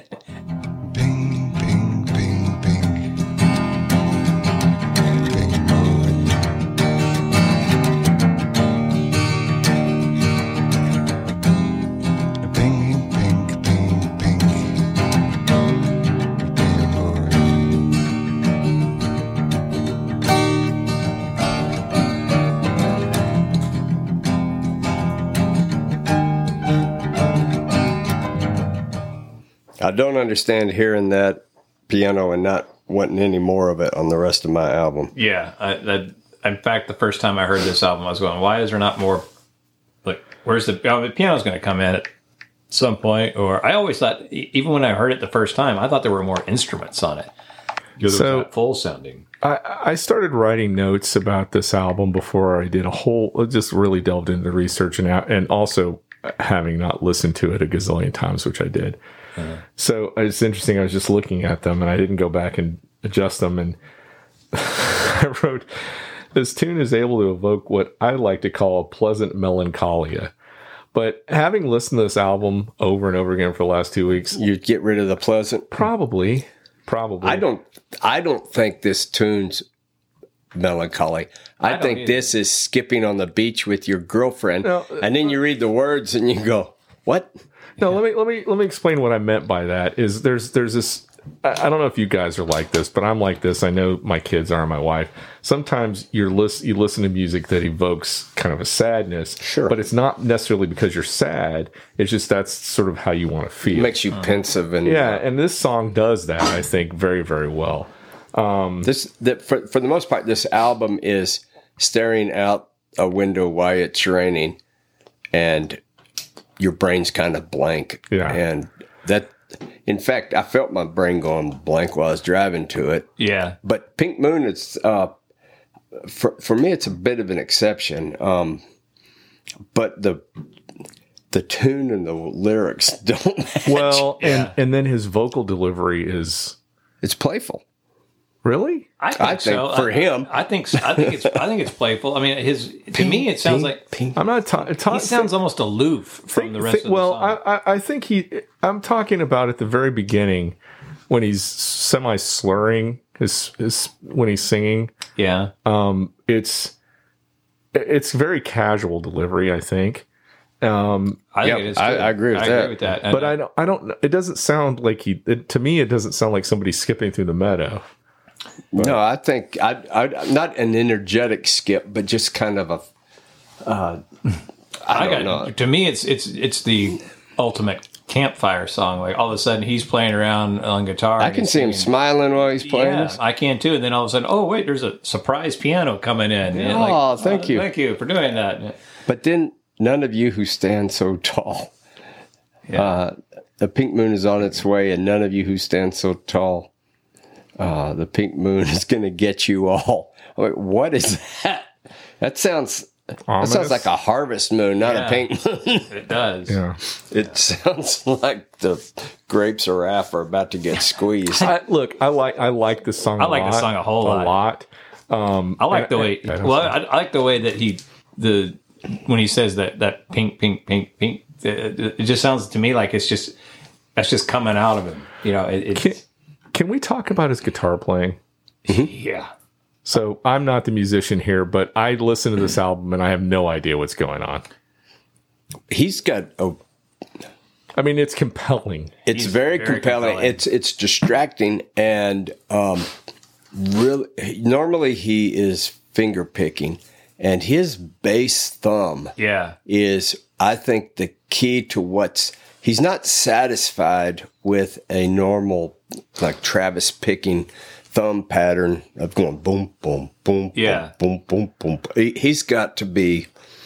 I don't understand hearing that piano and not wanting any more of it on the rest of my album. Yeah. I, that, in fact, the first time I heard this album, I was going, why is there not more? Like, where's the, oh, the piano's going to come in at some point? Or I always thought, even when I heard it the first time, I thought there were more instruments on it. Because so, it was that full sounding. I, I started writing notes about this album before I did a whole, just really delved into research and, and also having not listened to it a gazillion times, which I did. So it's interesting. I was just looking at them, and I didn't go back and adjust them. And I wrote, this tune is able to evoke what I like to call a pleasant melancholia. But having listened to this album over and over again for the last two weeks, You'd get rid of the pleasant. probably, probably. I don't. I don't think this tune's melancholy. I, I don't think either. this is skipping on the beach with your girlfriend, No, and then you read the words and you go, "What?" No, let me let me let me explain what I meant by that. Is there's there's this. I I don't know if you guys are like this, but I'm like this. I know my kids are, and my wife. Sometimes you're list, you listen to music that evokes kind of a sadness, Sure. but it's not necessarily because you're sad. It's just that's sort of how you want to feel. Makes you pensive and Yeah, and this song does that, I think, very very well. This that for for the most part, this album is staring out a window while it's raining, and your brain's kind of blank. Yeah. and that. In fact, I felt my brain going blank while I was driving to it. Yeah. But Pink Moon, it's uh, for for me, it's a bit of an exception. Um, but the the tune and the lyrics don't match. Well, Yeah. and and then his vocal delivery is It's playful. really. I think, I think so. for I, him. I think so. I think it's I think it's playful. I mean, his to me it sounds like Pink. I'm not ta- ta- he sounds almost aloof from Think- the rest think- of the well, song. I, I, I think he. I'm talking about at the very beginning when he's semi slurring his, his when he's singing. yeah. Um, it's it's very casual delivery, I think. Um, I think Yep, it is. I- too. I agree with I that. agree with that. And but I don't. I don't. It doesn't sound like he. It, to me, it doesn't sound like somebody skipping through the meadow. No, I think I, I not an energetic skip, but just kind of a. Uh, I, I don't got know. to me it's it's it's the ultimate campfire song. Like all of a sudden he's playing around on guitar. I and can he's see him singing. smiling while he's playing Yeah, this. I can too. And then all of a sudden, oh wait, there's a surprise piano coming in. And like, Oh, thank you. thank you for doing that. But then none of you who stand so tall. Yeah. Uh, the pink moon is on its way, and none of you who stand so tall. Uh, the pink moon is going to get you all. I'm like, what is that? That sounds. That Ominous? sounds like a harvest moon, not Yeah. a pink moon. It does. Yeah. It sounds like the grapes of wrath are about to get squeezed. I, look, I like I like the song. I a like the lot, song a whole lot. lot. Um, I like the and- way. and- and- Well, I, I like the way that he the when he says that that pink, pink, pink, pink. It, it just sounds to me like it's just that's just coming out of him. You know, it, Can, it's can we talk about his guitar playing? yeah. So I'm not the musician here, but I listen to this album and I have no idea what's going on. He's got a. I mean, it's compelling. It's He's very, very compelling. compelling. It's it's distracting and um, really. Normally, he is finger picking, and his bass thumb Yeah. is, I think, the key to what's. He's not satisfied with a normal, like Travis picking thumb pattern of going boom, boom, boom, Yeah. boom, boom, boom, boom. He, he's got to be.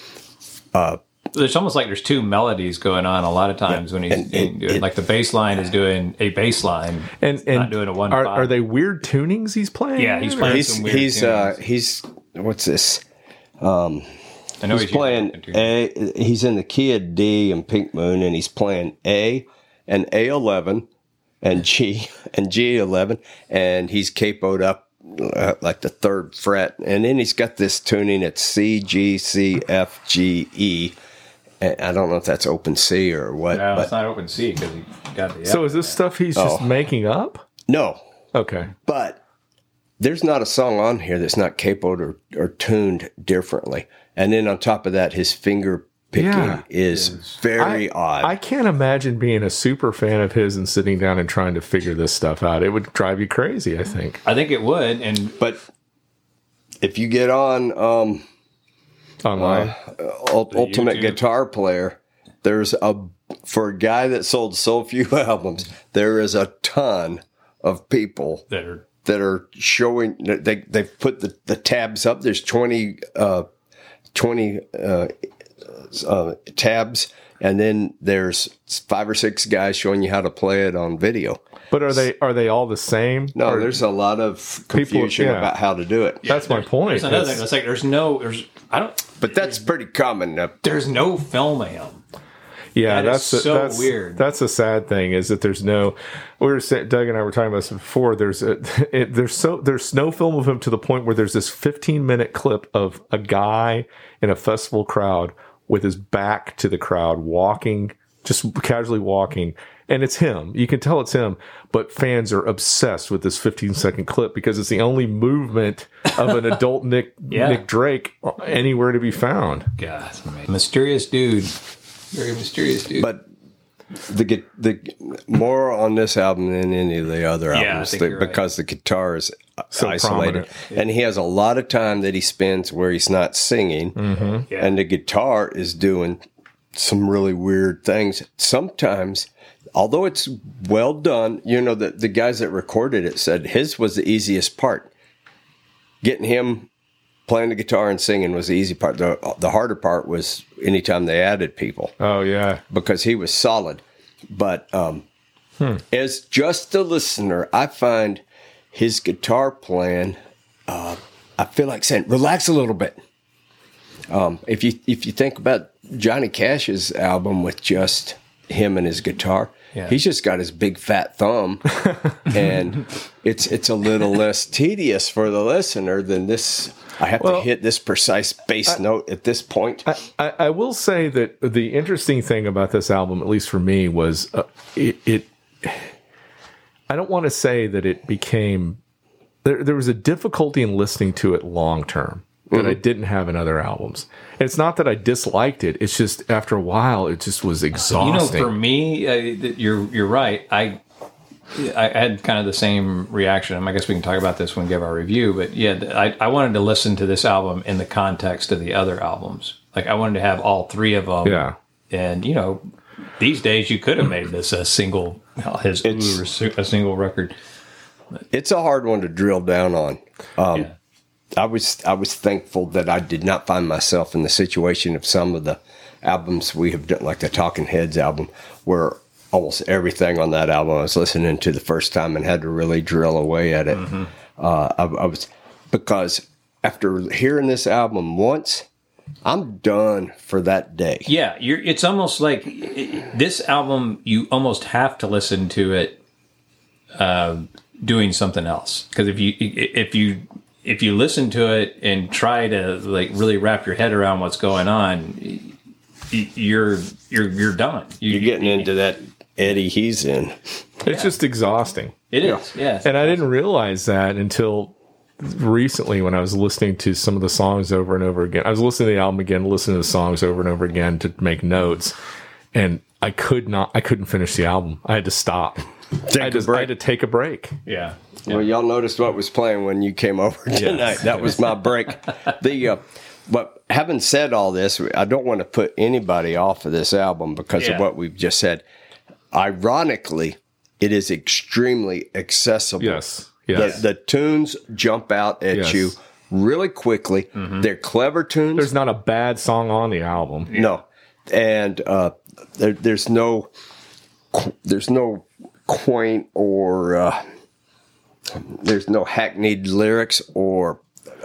There's almost like there's two melodies going on a lot of times when he's And it- doing, it- like the bass line is doing a bass line. And and not doing a one are, five. are they weird tunings he's playing? Yeah, he's playing He's some weird he's uh, tunes. he's what's this? I know He's playing A. He's in the key of D in Pink Moon, and he's playing A and A eleven and G and G eleven, and he's capoed up uh, like the third fret, and then he's got this tuning at C, G, C, F, G, E. And I don't know if that's open C or what, No, but it's not open C because he got the. So is this stuff he's just Oh. making up? no. Okay. But there's not a song on here that's not capoed or, or tuned differently. And then on top of that, his finger picking Yeah. is very I, odd. I can't imagine being a super fan of his and sitting down and trying to figure this stuff out. It would drive you crazy, I think. I think it would, and but if you get on um, Online. Ul- Ultimate YouTube. Guitar Player, there's a for a guy that sold so few albums, there is a ton of people that are that are showing. They they've put the, the tabs up. There's twenty uh, twenty uh, uh, tabs, and then there's five or six guys showing you how to play it on video. But are they are they all the same? No, Or- there's a lot of confusion yeah. about how to do it. that's my point. there's another It's- thing. It's like there's no there's I don't But that's pretty common. Uh, there's no film of him. Yeah, That that's is so that's, weird. That's a sad thing is that there's no. We were saying, Doug and I were talking about this before. There's a it, there's so there's no film of him to the point where there's this fifteen minute clip of a guy in a festival crowd with his back to the crowd, walking, just casually walking, and it's him. You can tell it's him, but fans are obsessed with this fifteen second clip because it's the only movement of an adult Nick Yeah. Nick Drake anywhere to be found. God, mysterious dude. Very mysterious dude. But the gu- the more on this album than any of the other Yeah, I albums think the- you're right. because the guitar is So isolated, prominent. and he has a lot of time that he spends where he's not singing, Yeah. and the guitar is doing some really weird things. Sometimes, although it's well done, you know, the the guys that recorded it said his was the easiest part. Getting him playing the guitar and singing was the easy part. The the harder part was anytime they added people, Oh yeah, because he was solid. But um, as just a listener, I find his guitar playing, uh, I feel like saying, relax a little bit. Um, if you if you think about Johnny Cash's album with just him and his guitar, Yeah. he's just got his big fat thumb, and it's it's a little less tedious for the listener than this. I have Well, to hit this precise bass note at this point. I, I, I will say that the interesting thing about this album, at least for me, was uh, it, it. I don't want to say that it became. There, there was a difficulty in listening to it long term that I didn't have in other albums. And it's not that I disliked it; it's just after a while, it just was You know, exhausting. for me, uh, th- you're you're right. I I had kind of the same reaction. I guess we can talk about this when we give our review. But yeah, th- I, I wanted to listen to this album in the context of the other albums. Like I wanted to have all three of them. Yeah. And you know, these days you could have made this a single his It's- ooh, a single record. It's a hard one to drill down on. Um, Yeah. I was I was thankful that I did not find myself in the situation of some of the albums we have done, like the Talking Heads album, where almost everything on that album I was listening to the first time and had to really drill away at it. Mm-hmm. Uh, I, I was because after hearing this album once, I'm done for that day. Yeah, you're. It's almost like it, this album. You almost have to listen to it uh, doing something else, because if you if you if you listen to it and try to like really wrap your head around what's going on, y- you're you're you're done. You, You're getting into that Eddie he's in. it's just exhausting. It is. Yeah. And I didn't realize that until recently when I was listening to some of the songs over and over again. I was listening to the album again, listening to the songs over and over again to make notes. And I could not, I couldn't finish the album. I had to stop. Take I, a just, break. I had to take a break. Yeah. Well, y'all noticed what was playing when you came over tonight. That was my break. The uh, but having said all this, I don't want to put anybody off of this album because Yeah. of what we've just said. Ironically, it is extremely accessible. Yes. Yes. The, the tunes jump out at Yes. you really quickly. They're clever tunes. There's not a bad song on the album. No, and uh, there, there's no qu- there's no quaint or uh, there's no hackneyed lyrics or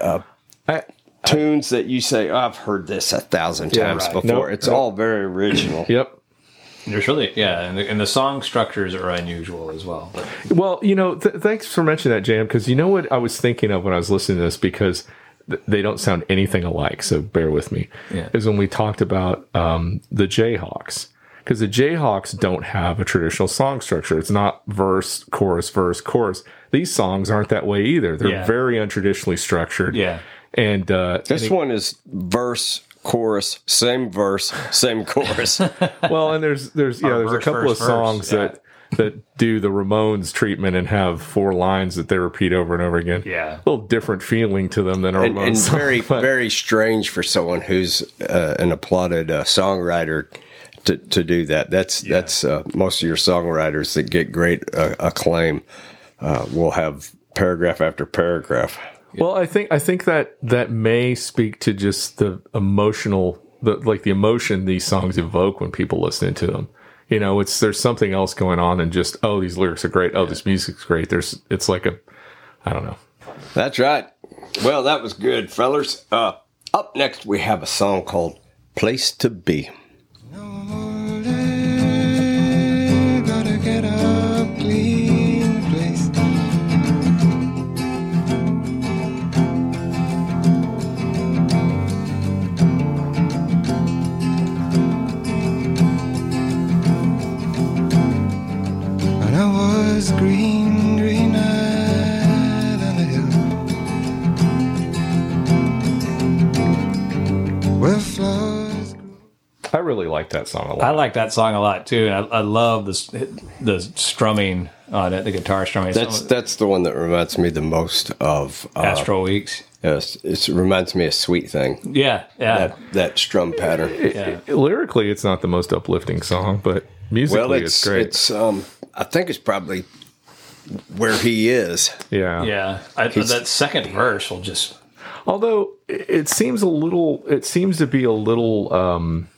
I, tunes that you say, oh, I've heard this a thousand Yeah, times right. before. Nope, It's nope. all very original. yep. There's really yeah, and the, and the song structures are unusual as well. But Well, you know, th- thanks for mentioning that, Jam, because you know what I was thinking of when I was listening to this, because th- they don't sound anything alike, so bear with me, Yeah. is when we talked about um, the Jayhawks. Because the Jayhawks don't have a traditional song structure. It's not verse, chorus, verse, chorus. These songs aren't that way either. They're Yeah. very untraditionally structured. yeah. And uh, This and it- one is verse, chorus, same verse, same chorus. well, and there's there's yeah, Or there's verse, a couple verse, of songs verse, yeah. that that do the Ramones treatment and have four lines that they repeat over and over again. Yeah. a little different feeling to them than a and, Ramones and song, very, but- very strange for someone who's uh, an applauded uh, songwriter to, to do that. That's that's uh, most of your songwriters that get great uh, acclaim uh, will have paragraph after paragraph. Well, I think I think that that may speak to just the emotional, the like the emotion these songs evoke when people listen to them. You know, it's there's something else going on than just oh these lyrics are great, oh this music's great. There's it's like a I don't know. That's right. Well, that was good, fellers. Uh, up next, we have a song called "Place to Be." No more flowers green, greener than the hill. Where flowers I really like that song a lot. I like that song a lot too, and I, I love the the strumming on it, the guitar strumming. That's Some- that's the one that reminds me the most of uh, Astral Weeks. Yes, it reminds me of Sweet Thing. Yeah, yeah. That that strum pattern. yeah. Lyrically, it's not the most uplifting song, but musically, Well, it's, it's great. it's um I think it's probably where he is. yeah. Yeah, I, that second verse will just Although it it seems a little, it seems to be a little um,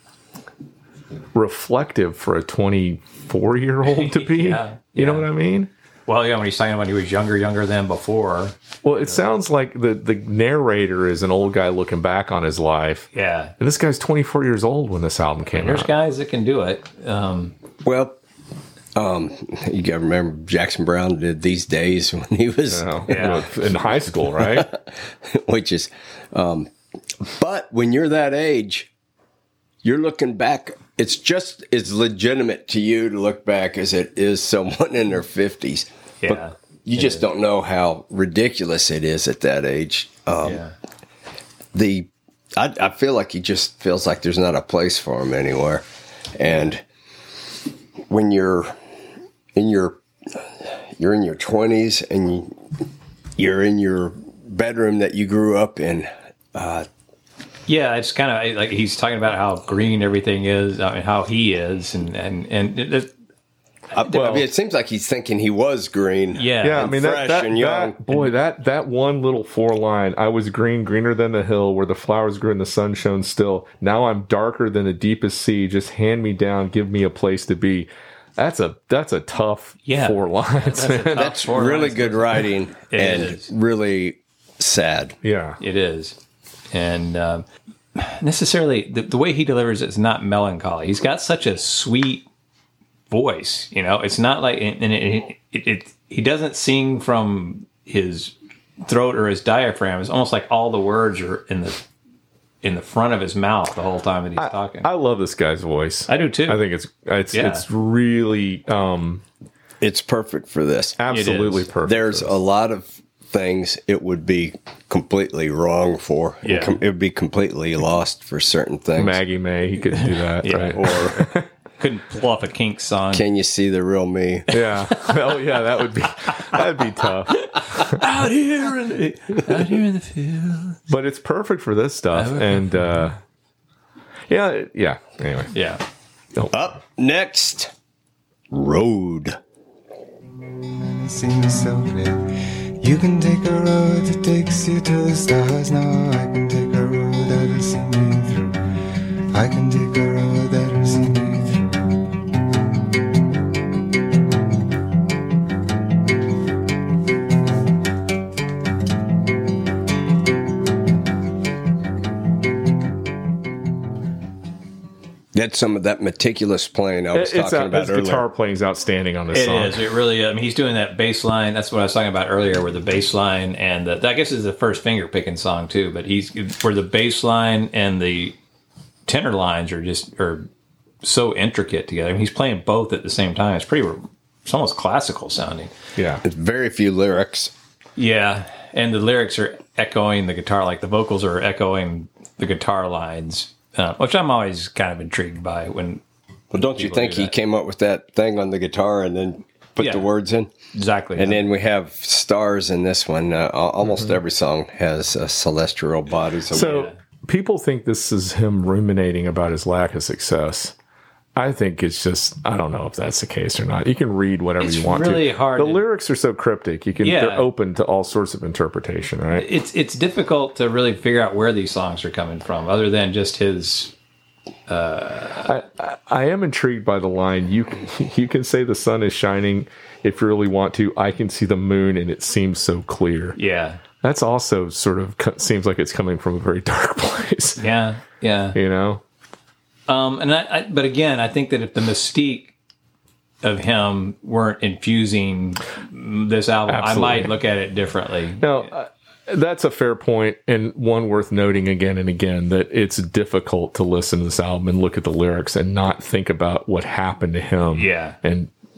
reflective for a twenty-four-year-old to be. Yeah, you know yeah. what I mean? well, yeah. When he's talking about he was younger, younger than before. Well, it sounds like the, the narrator is an old guy looking back on his life. Yeah, And this guy's twenty-four years old when this album came there's out. guys that can do it. Um, Well, um, you got to remember Jackson Brown did These Days when he was, You know, Yeah. in high school, right? which is, um, but when you're that age, you're looking back. It's just as legitimate to you to look back as it is someone in their fifties. yeah, But you just don't know how ridiculous it is at that age. Um, yeah. the I, I feel like he just feels like there's not a place for him anywhere. And when you're in your you're in your twenties and you, you're in your bedroom that you grew up in, uh, Yeah, it's kind of like he's talking about how green everything is, I mean, how he is, and and and it, it, I, I mean, it seems like he's thinking he was green. yeah, Yeah, I and mean that, fresh that, and young. that boy, that that one little four line, I was green, greener than the hill, where the flowers grew and the sun shone still. Now I'm darker than the deepest sea. Just hand me down, give me a place to be. That's a that's a tough Yeah. four lines. That's a man. tough That's four really lines. good writing It and is. really sad. Yeah, It is, and um, necessarily the, the way he delivers it is not melancholy. He's got such a sweet voice, you know. It's not like, and it, it, it he doesn't sing from his throat or his diaphragm. It's almost like all the words are in the in the front of his mouth the whole time that he's talking. I love this guy's voice. I do too. I think it's it's Yeah. it's really um, It's perfect for this. absolutely is. perfect. There's for a lot of things it would be completely wrong for. Yeah. Com- It would be completely lost for certain things. Maggie May. He couldn't do that, Yeah. right? Or Couldn't pull off a Kink song. can you see the real me? Yeah. Oh yeah, that would be that'd be tough. out here in the out here in the field. But it's perfect for this stuff. And uh, yeah, it- yeah. Anyway, Yeah. Up next, Road. it seems so clear. You can take a road that takes you to the stars. Now I can take a road that'll see me through. I can take a road that'll see me through. That's some of that meticulous playing I was it's talking a, about his earlier. guitar playing is outstanding on this It song. is. It really. I mean, he's doing that bass line. That's what I was talking about earlier, where the bass line and the, I guess is the first finger picking song too. But he's where the bass line and the tenor lines are just are so intricate together. I mean, he's playing both at the same time. It's pretty. It's almost classical sounding. Yeah. It's very few lyrics. Yeah, and the lyrics are echoing the guitar, like the vocals are echoing the guitar lines, uh, which I'm always kind of intrigued by when. Well, don't you People think do he that. came up with that thing on the guitar and then put Yeah. the words in? Exactly. And then we have stars in this one. Uh, al- almost every song has a celestial body. So, So Yeah. people think this is him ruminating about his lack of success. I think it's just, I don't know if that's the case or not. You can read whatever It's you want really to. hard The to- lyrics are so cryptic. You can Yeah. they're open to all sorts of interpretation, right? it's it's difficult to really figure out where these songs are coming from, other than just his. I, I, I am intrigued by the line. You can- you can say the sun is shining if you really want to. I can see the moon and it seems so clear. Yeah, That's also sort of co- seems like it's coming from a very dark place. yeah, yeah. You know? Um, and I, I, but again, I think that if the mystique of him weren't infusing this album, Absolutely. I might look at it differently. Now, uh, that's a fair point, and one worth noting again and again, that it's difficult to listen to this album and look at the lyrics and not think about what happened to him. Yeah. And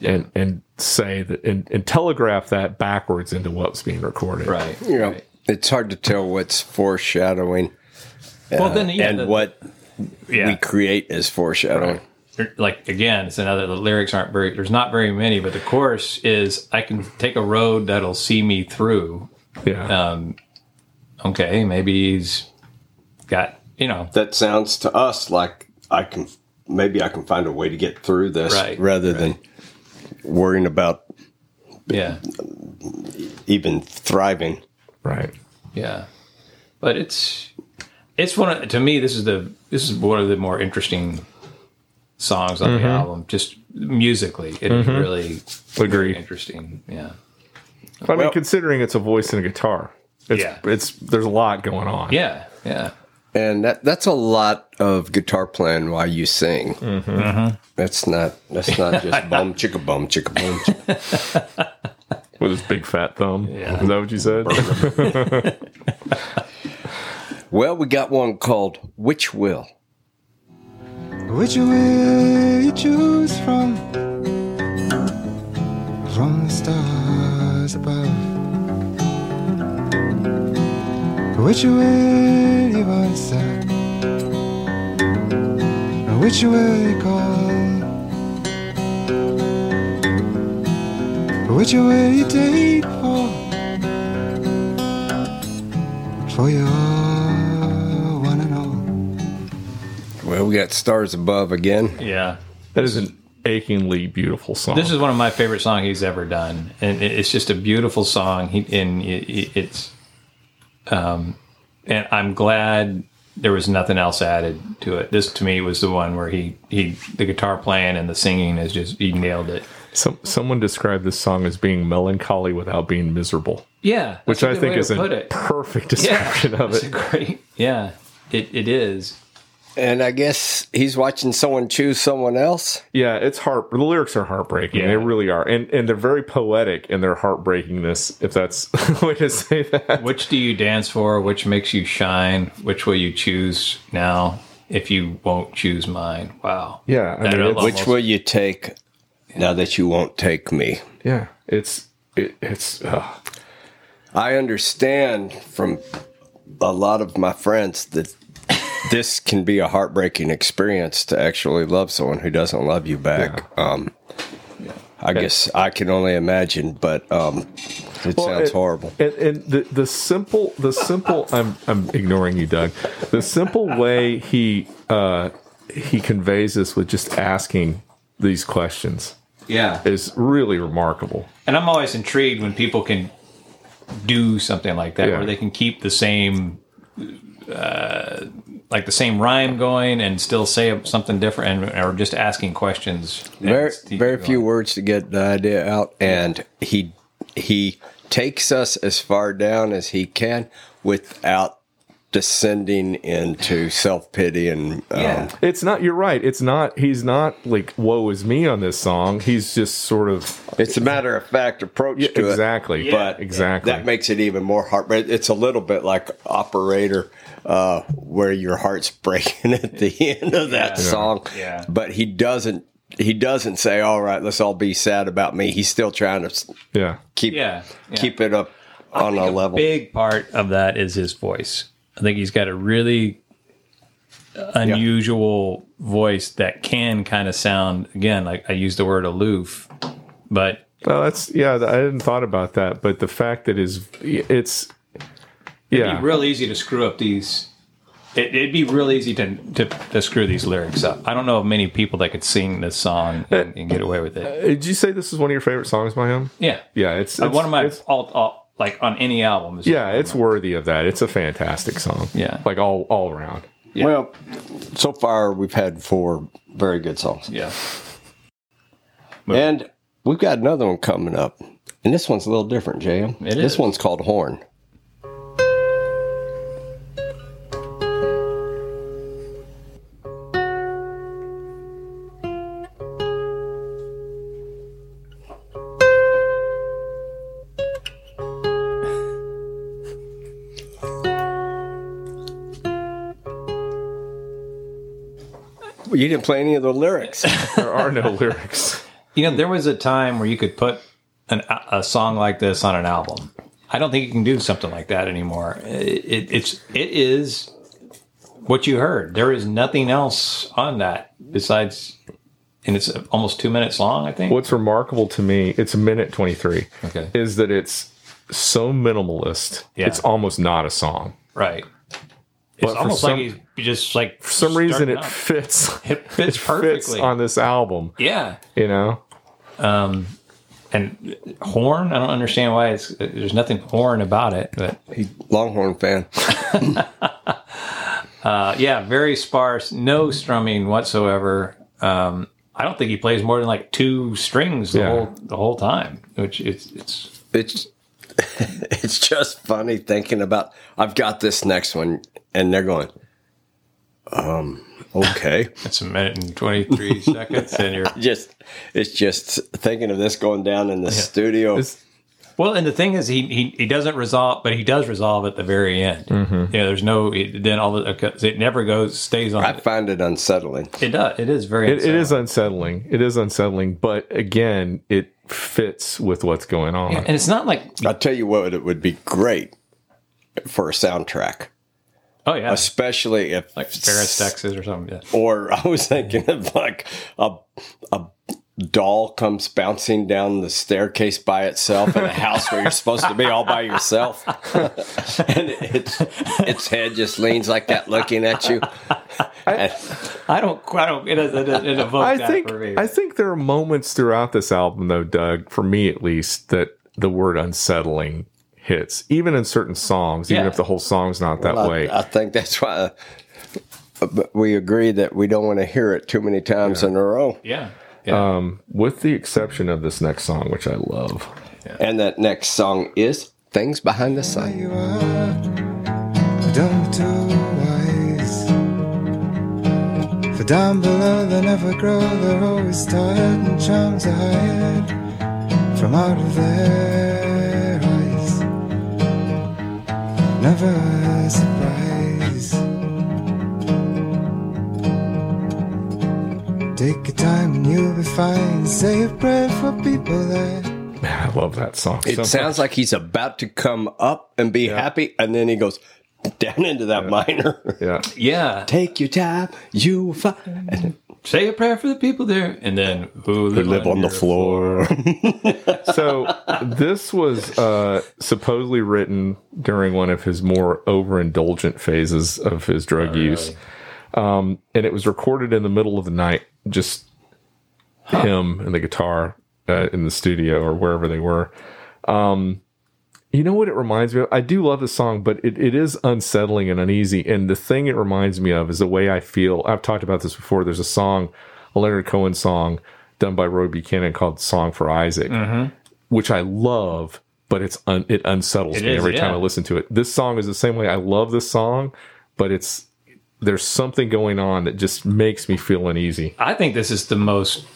and and say that and, and telegraph that backwards into what's being recorded. Right. You know, right. it's hard to tell what's foreshadowing Well, then, yeah, and the- what Yeah. we create as foreshadowing. Like, again, it's another, the lyrics aren't very, there's not very many, but the chorus is, I can take a road that'll see me through. Yeah. Um, okay, maybe he's got, you know, That sounds to us like I can maybe I can find a way to get through this Right, rather right. than worrying about yeah, even thriving. Right. yeah. But it's, it's one of, to me, this is the, this is one of the more interesting songs on Mm-hmm. the album, just musically. It is really Agree. very interesting. Yeah. I mean, Well- considering it's a voice and a guitar, it's, Yeah. it's there's a lot going on. Yeah. Yeah. And that that's a lot of guitar playing while you sing. Mm-hmm. That's not that's not just bum chicka bum chicka bum. Chicka. With his big fat thumb. Yeah. Is that what you said? Well, we got one called Which Will. Which way you choose from? From the stars above. Which way you answer? Which way you call? Which way you take for? For your one and all. Well, we got Stars Above again. Yeah. That is an achingly beautiful song. This is one of my favorite songs he's ever done, and it- it's just a beautiful song. He and it- it- it's, um, and I'm glad there was nothing else added to it. This to me was the one where he he the guitar playing and the singing is just he nailed it. Some, someone described this song as being melancholy without being miserable, Yeah, which that's a I good think way is to a put it. perfect Yeah, description of it's it. a great. Yeah, it it is. And I guess he's watching someone choose someone else. Yeah, it's heart. The lyrics are heartbreaking. Yeah. They really are, and and they're very poetic in their heartbreakiness. If that's the way to say that. Which do you dance for? Which makes you shine? Which will you choose now? If you won't choose mine, wow. Yeah, I That mean, almost- it's, Which will you take now that you won't take me? yeah, it's it, it's. Uh, I understand from a lot of my friends that this can be a heartbreaking experience to actually love someone who doesn't love you back. Um, I guess I can only imagine, but um, it Well, sounds it- horrible. And, and the the simple the simple I'm I'm ignoring you, Doug. The simple way he uh, he conveys this with just asking these questions Yeah. is really remarkable. And I'm always intrigued when people can do something like that, Yeah. where they can keep the same, uh, like the same rhyme going and still say something different, and or just asking questions. and Very keep very it few going. words to get the idea out, and he he takes us as far down as he can without descending into self pity and um, Yeah. It's not. You're right. It's not. He's not like woe is me on this song. He's just sort of it's a matter of fact approach yeah, to it. exactly. But exactly. That makes it even more heartbreaking. It's a little bit like Operator, uh, where your heart's breaking at the end of that song. Yeah. But he doesn't. He doesn't say, "All right, let's all be sad about me." He's still trying to s- yeah. keep Yeah, yeah. keep it up on a level. Big part of that is his voice. I think he's got a really unusual voice that can kind of sound, again, like I used the word aloof, but Well, that's yeah. I hadn't thought about that, but the fact that his it's yeah. it'd be real easy to screw up these. It, it'd be real easy to, to to screw these lyrics up. I don't know of many people that could sing this song and, and get away with it. Did you say this is one of your favorite songs by him? Yeah, Yeah, it's, Uh, it's one of my it's- all, all like on any album. Is yeah, it's worthy of that. It's a fantastic song. Yeah. like all all around. Yeah. Well, so far we've had four very good songs, yeah. and we've got another one coming up, and this one's a little different, J M. It this is. one's called Horn. Well, you didn't play any of the lyrics. There are no lyrics. You know, there was a time where you could put an, a song like this on an album. I don't think you can do something like that anymore. It, it, it's it is what you heard. There is nothing else on that besides, and it's almost two minutes long, I think. What's remarkable to me, it's a minute twenty-three, Okay. is that it's so minimalist, Yeah. it's almost not a song. Right. It's But for almost some- like he's just like For some reason, it up. fits. It fits It perfectly. fits on this album, Yeah. you know? Um, and horn, I don't understand why it's there's nothing horn about it, but He Longhorn fan. uh, yeah, very sparse, no strumming whatsoever. Um, I don't think he plays more than like two strings the Yeah. whole the whole time, which it's it's It's it's just funny thinking about. I've got this next one, and they're going, um, okay. it's a minute and twenty three seconds, and you're Just it's just thinking of this going down in the studio. It's- well. And the thing is, he he, he doesn't resolve, but he does resolve at the very end. Mm-hmm. You know, there's no it, then all the it never goes stays on. I find it unsettling. It does. It is very. It, it is unsettling. unsettling. It is unsettling, but again, it fits with what's going on. Yeah, and it's not like I'll tell you what, it would be great for a soundtrack, oh yeah, especially if like Paris, Texas, or something. Yeah. Or I was thinking of like a a doll comes bouncing down the staircase by itself in a house where you're supposed to be all by yourself, and its its head just leans like that, looking at you. And I don't. I don't. It doesn't. It, it evokes I that think for me. I think there are moments throughout this album, though, Doug, for me at least, that the word unsettling hits, even in certain songs, even Yeah. if the whole song's not that I, way. I think that's why uh, we agree that we don't want to hear it too many times in a row. yeah. Yeah. Um, with the exception of this next song, which I love. And that next song is "Things Behind the Where Sun." you are, don't be too wise. For down below they never grow, they're always tired, and charms are hired from out of their eyes. Never a surprise. Take your time and you'll be fine. Say a prayer for people that Man, I love that song. It so sounds like he's about to come up and be happy, and then he goes down into that minor. much. Yeah. yeah. Take your time, you find. Say a prayer for the people there, and then who live, live on the your floor. So this was uh, supposedly written during one of his more overindulgent phases of his drug use. Um, and it was recorded in the middle of the night, just him and the guitar uh, in the studio or wherever they were. Um, you know what it reminds me of? I do love the song, but it, it is unsettling and uneasy. And the thing it reminds me of is the way I feel. I've talked about this before. There's a song, a Leonard Cohen song done by Roy Buchanan called Song for Isaac, which I love, but it's un, it unsettles It me is, every time yeah. I listen to it. This song is the same way. I love this song, but it's there's something going on that just makes me feel uneasy. I think this is the most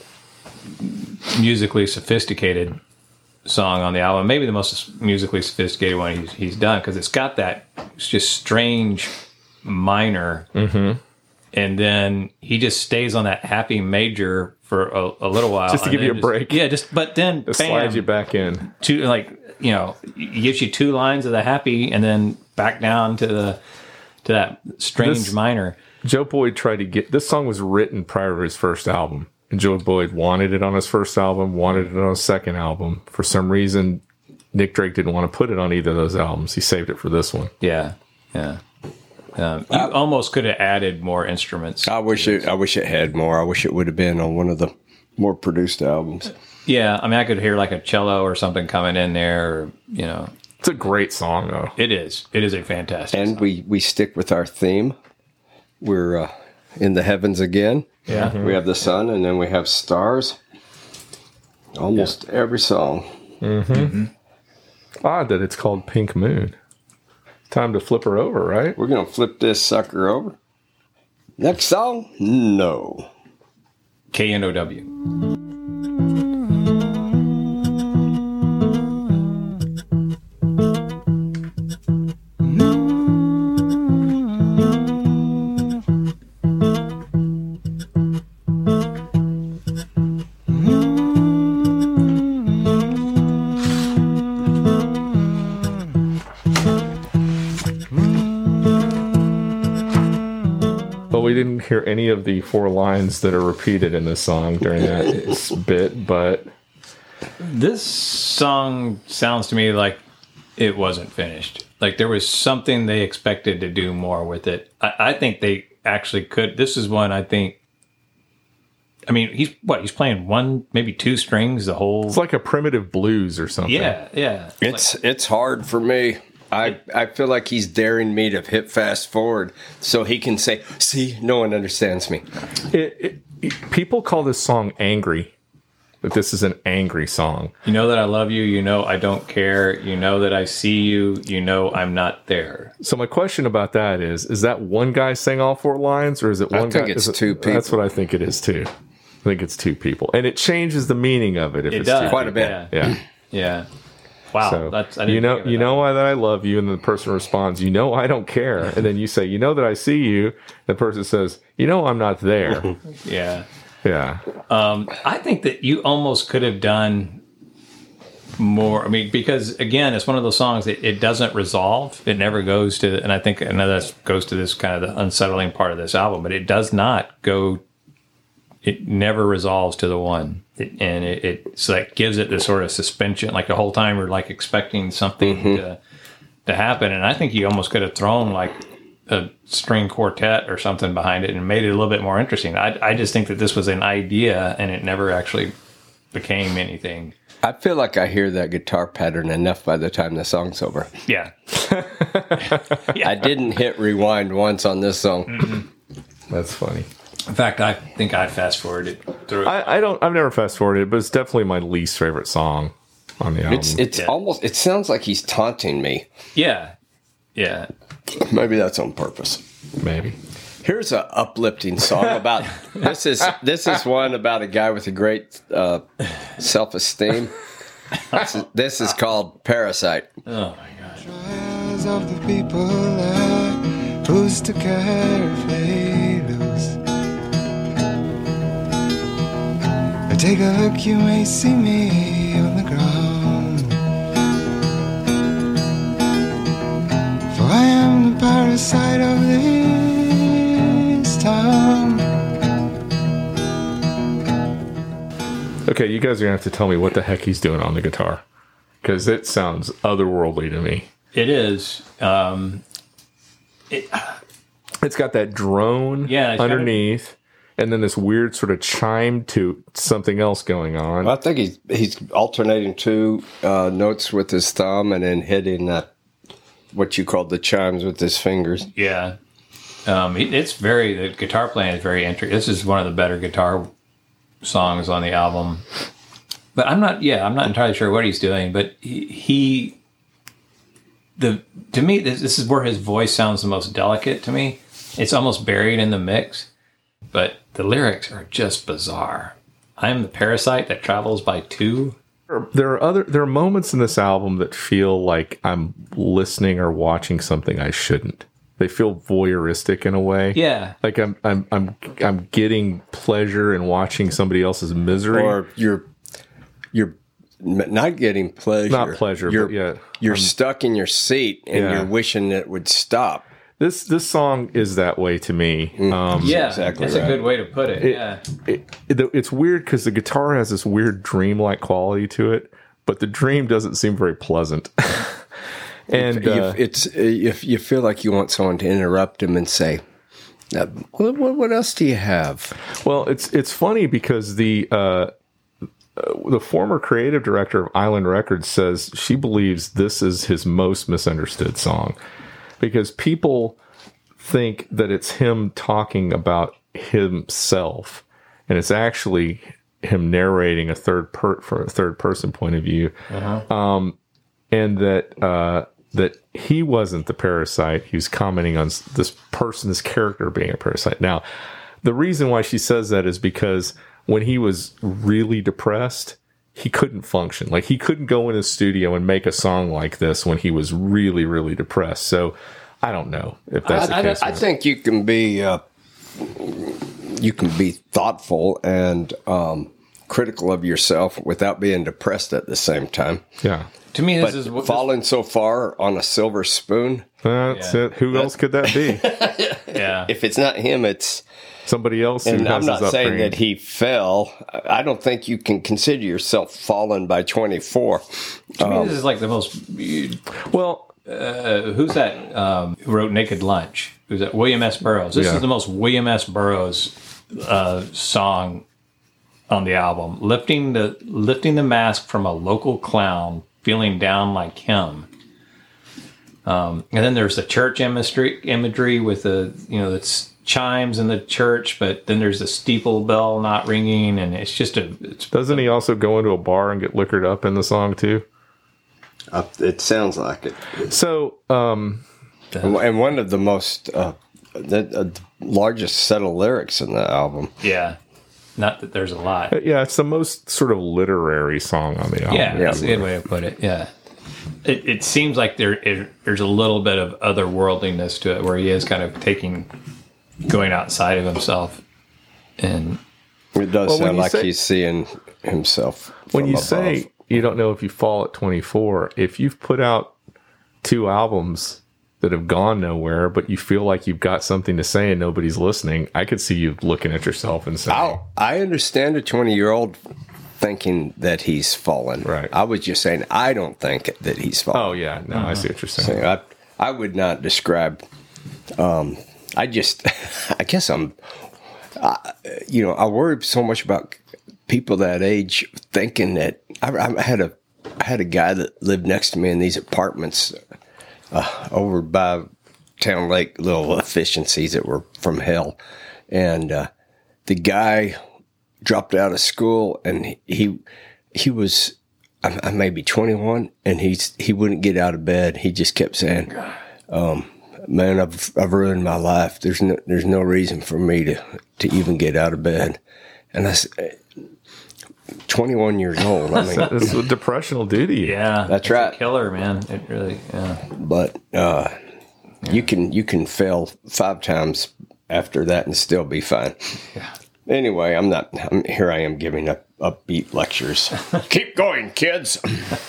musically sophisticated song on the album. Maybe the most musically sophisticated one he's, he's done, because it's got that it's just strange minor. Mm-hmm. And then he just stays on that happy major for a, a little while. Just to and give you then a break. Yeah, just but then It bam, slides you back in. two like you know he gives you two lines of the happy and then back down to the to that strange This- minor. Joe Boyd tried to get this song was written prior to his first album, and Joe Boyd wanted it on his first album, wanted it on his second album. For some reason, Nick Drake didn't want to put it on either of those albums. He saved it for this one. Yeah, yeah. Um, you almost could have added more instruments. I wish it. I wish it had more. I wish it would have been on one of the more produced albums. Yeah, I mean, I could hear like a cello or something coming in there. Or, you know, It's a great song, though. it is. It is a fantastic. And song. we we stick with our theme. We're uh, in the heavens again. Yeah. We have the sun, and then we have stars. Almost every song. Odd that it's called Pink Moon. Time to flip her over, right? We're gonna flip this sucker over. Next song, no. K N O W. Mm-hmm. Well, we didn't hear any of the four lines that are repeated in this song during that bit, but This song sounds to me like it wasn't finished. Like there was something they expected to do more with it. I, I think they actually could. This is one I think. I mean, he's what? He's playing one, maybe two strings the whole. it's like a primitive blues or something. Yeah, yeah. It's it's hard for me. I I feel like he's daring me to hit fast forward so he can say, "See, no one understands me." It, it, it- people call this song angry. That this is an angry song. You know that I love you. You know I don't care. You know that I see you. You know I'm not there. So my question about that is: is that one guy saying all four lines, or is it I one think guy? it's is it- two people. That's what I think it is too. I think it's two people, and it changes the meaning of it if It it's does two Quite a people. bit. Yeah, Yeah. yeah. Wow. So that's I didn't you know, think of it you that know way. why that I love you, and the person responds, "You know, I don't care," and then you say, "You know that I see you." The person says, "You know, I'm not there." Yeah. Yeah, Um, I think that you almost could have done more. I mean, because again, it's one of those songs that it doesn't resolve. It never goes to, and I think another that goes to this kind of the unsettling part of this album, but it does not go. It never resolves to the one, it, and it, it's like gives it this sort of suspension. Like the whole time we're like expecting something Mm-hmm. to to happen, and I think you almost could have thrown like a string quartet or something behind it and made it a little bit more interesting. I, I just think that this was an idea and it never actually became anything. I feel like I hear that guitar pattern enough by the time the song's over. Yeah. I didn't hit rewind once on this song. that's funny. In fact, I think I fast forwarded through it. I, I don't. I've never fast forwarded, but it's definitely my least favorite song on the album. It's it's Yeah. almost. It sounds like he's taunting me. Yeah. Yeah. Maybe that's on purpose. Maybe. Here's a uplifting song about this is this is one about a guy with a great uh, self-esteem. This is, this is called Parasite. Oh my gosh. Trials of the people that who's to carefully lose. Take a look, you may see me on the ground. For I am the parasite of this town. Okay, you guys are gonna have to tell me what the heck he's doing on the guitar, because it sounds otherworldly to me. It is. Um, it, It's got that drone Yeah, it's got underneath, and then this weird sort of chime to something else going on. I think he's he's alternating two uh, notes with his thumb and then hitting that what you call the chimes with his fingers. yeah. Um, it, it's very, the guitar playing is very interesting. This is one of the better guitar songs on the album. But I'm not, yeah, I'm not entirely sure what he's doing, but he, he the, to me, this, this is where his voice sounds the most delicate to me. It's almost buried in the mix, but the lyrics are just bizarre. I'm the parasite that travels by two. There are other there are moments in this album that feel like I'm listening or watching something I shouldn't. They feel voyeuristic in a way. Yeah. Like I'm I'm I'm I'm getting pleasure in watching somebody else's misery. Or you're you're m- not getting pleasure. Not pleasure, You're, but yeah, You're I'm- stuck in your seat and Yeah. you're wishing it would stop. This this song is that way to me. Um, Yeah, exactly that's right. a good way to put it. yeah. it, it, it's weird because the guitar has this weird dreamlike quality to it, but the dream doesn't seem very pleasant. and You- uh, it's if you feel like you want someone to interrupt him and say, uh, "What, what, what else do you have?" well, it's it's funny because the uh, uh, the former creative director of Island Records says she believes this is his most misunderstood song because people think that it's him talking about himself, and it's actually him narrating a third per for a third person point of view, um, and that uh, that he wasn't the parasite. He was commenting on s- this person, this character being a parasite. Now, the reason why she says that is because when he was really depressed, he couldn't function. Like he couldn't go in his studio and make a song like this when he was really, really depressed. So I don't know if that's I, the case. I, I think you can be uh, you can be thoughtful and um, critical of yourself without being depressed at the same time. Yeah. To me, this But is what falling so far on a silver spoon, That's Yeah. it. Who else could that be? yeah. if it's not him, it's... Somebody else who And has I'm not his saying upbringing. that he fell. I don't think you can consider yourself fallen by twenty-four. To me, this is like the most. Well, Uh, who's that? Um, who wrote Naked Lunch? Who's that? William S. Burroughs. This Yeah. is the most William S. Burroughs uh, song on the album. Lifting the lifting the mask from a local clown, feeling down like him. Um, and then there's the church imagery, imagery with the you know it's chimes in the church, but then there's the steeple bell not ringing, and it's just a. It's, doesn't he also go into a bar and get liquored up in the song too? Uh, it sounds like it. So, um, And one of the most, uh, the, uh, the largest set of lyrics in the album. yeah, not that there's a lot. yeah, it's the most sort of literary song on the album. Yeah, that's a good way to put it. Yeah. It, it seems like there it, there's a little bit of otherworldliness to it where he is kind of taking, going outside of himself. And It does Well, when sound you like say- he's seeing himself. When from you above. say you don't know if you fall at twenty-four, if you've put out two albums that have gone nowhere, but you feel like you've got something to say and nobody's listening, I could see you looking at yourself and saying, Oh, I understand a twenty-year-old thinking that he's fallen. Right. I was just saying I don't think that he's fallen. oh, yeah, no, I see what you're saying. I, I would not describe. Um, I just, I guess I'm, I, you know, I worry so much about people that age thinking that I, I had a, I had a guy that lived next to me in these apartments uh, over by Town Lake, little efficiencies that were from hell, and uh, the guy dropped out of school and he he was I, I maybe twenty-one and he's he wouldn't get out of bed. He just kept saying, um, "Man, I've I've ruined my life. There's no there's no reason for me to to even get out of bed." And I said, twenty-one years old. I mean, This is what depression will do to you. yeah, That's it's a right. killer, man. It really, yeah. but uh, you can you can fail five times after that and still be fine. Yeah. Anyway, I'm not. I'm, here I am giving up upbeat lectures. Keep going, kids.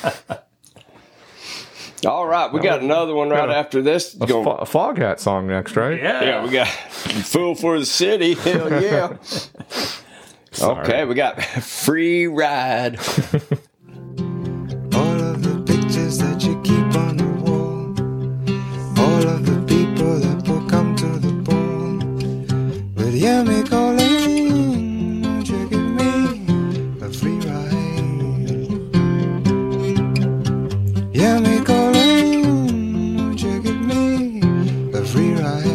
All right, we got another one right after this. A, Go- fo- a Fog Hat song next, right? Yeah. yeah, we got "Fool for the City." Hell yeah. Sorry. Okay, we got "Free Ride." All of the pictures that you keep on the wall, all of the people that will come to the ball. Will you me calling? Won't you give me a free ride? Yeah, me calling. Won't you give me a free ride?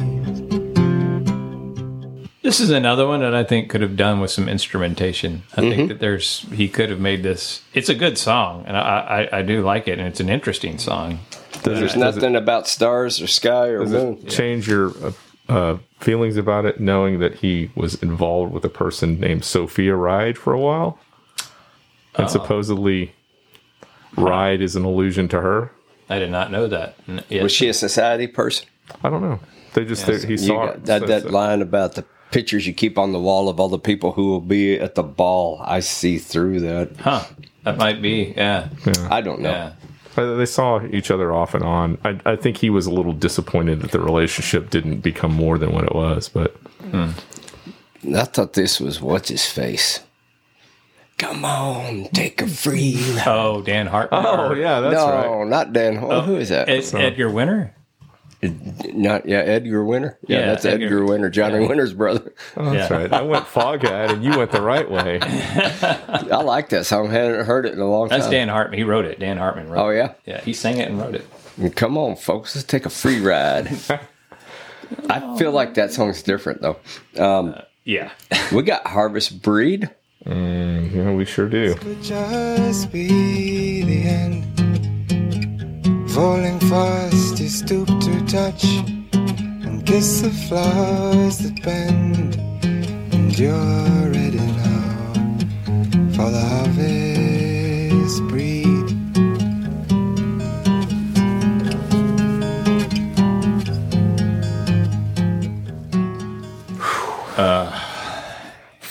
This is another one that I think could have done with some instrumentation. I think that there's he could have made this. It's a good song, and I I, I do like it, and it's an interesting song. There's nothing about stars or sky or Does moon. it change your uh, uh, feelings about it, knowing that he was involved with a person named Sophia Ride for a while? And supposedly Ride is an allusion to her? I did not know that. N- yes. Was she a society person? I don't know. They just, Yes. they, he You saw got it. that says that so. line about the pictures you keep on the wall of all the people who will be at the ball. I see through that. Huh. That might be. Yeah. I don't know. Yeah. Uh, They saw each other off and on. I, I think he was a little disappointed that the relationship didn't become more than what it was, but I thought this was what's his face. Come on, take a free ride. Oh, Dan Hartman. oh Or yeah, that's no, right. not Dan. Oh, who is that? Ed, Edgar Winter. Not yeah, Edgar Winter. Yeah, Yeah, that's Edgar- Edgar, Winter, Johnny yeah. Winter's brother. Oh, that's Yeah. right. I went Foghat and you went the right way. I like that song. Hadn't heard it in a long That's time. Dan Hartman. He wrote it. Dan Hartman wrote Oh it. yeah. Yeah, he sang it and wrote it. Come on, folks, let's take a free ride. I feel like that song's different though. Um, Yeah. we got Harvest Breed. Mm, yeah, we sure do. Could just be the end. Falling fast, you stoop to touch and kiss the flowers that bend. And you're ready now for the harvest breed.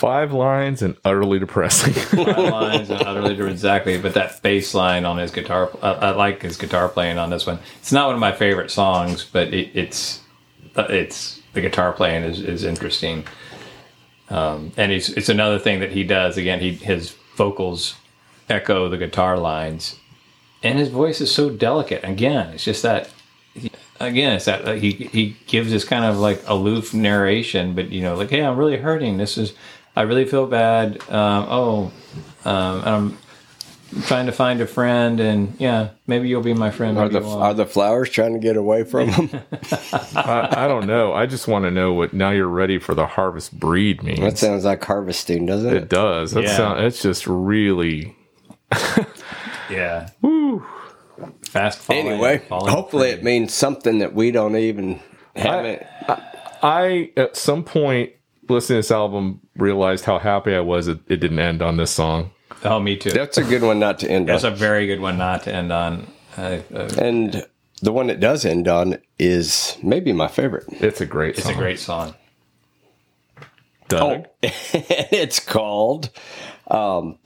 Five lines and utterly depressing. Five lines and utterly exactly, but that bass line on his guitar, I, I like his guitar playing on this one. It's not one of my favorite songs, but it, it's it's the guitar playing is, is interesting. Um, and it's it's another thing that he does. Again, he his vocals echo the guitar lines, and his voice is so delicate. Again, it's just that. Again, it's that uh, he he gives this kind of like aloof narration, but you know, like, hey, I'm really hurting. This is, I really feel bad. Um, oh, um, I'm trying to find a friend, and yeah, maybe you'll be my friend. Are the you are the flowers trying to get away from him? I, I don't know. I just want to know what "now you're ready for the harvest breed" means. That sounds like harvesting, doesn't it? It does. That Yeah. sound, it's just really. Yeah. Woo. Fast falling. Anyway, falling hopefully free. it means something that we don't even have it. I at some point listening to this album realized how happy I was it, it didn't end on this song. Oh, me too. That's a good one not to end That's on. a very good one not to end on. Uh, uh, And the one that does end on is maybe my favorite. It's a great it's song. a great song. Doug. It's called um,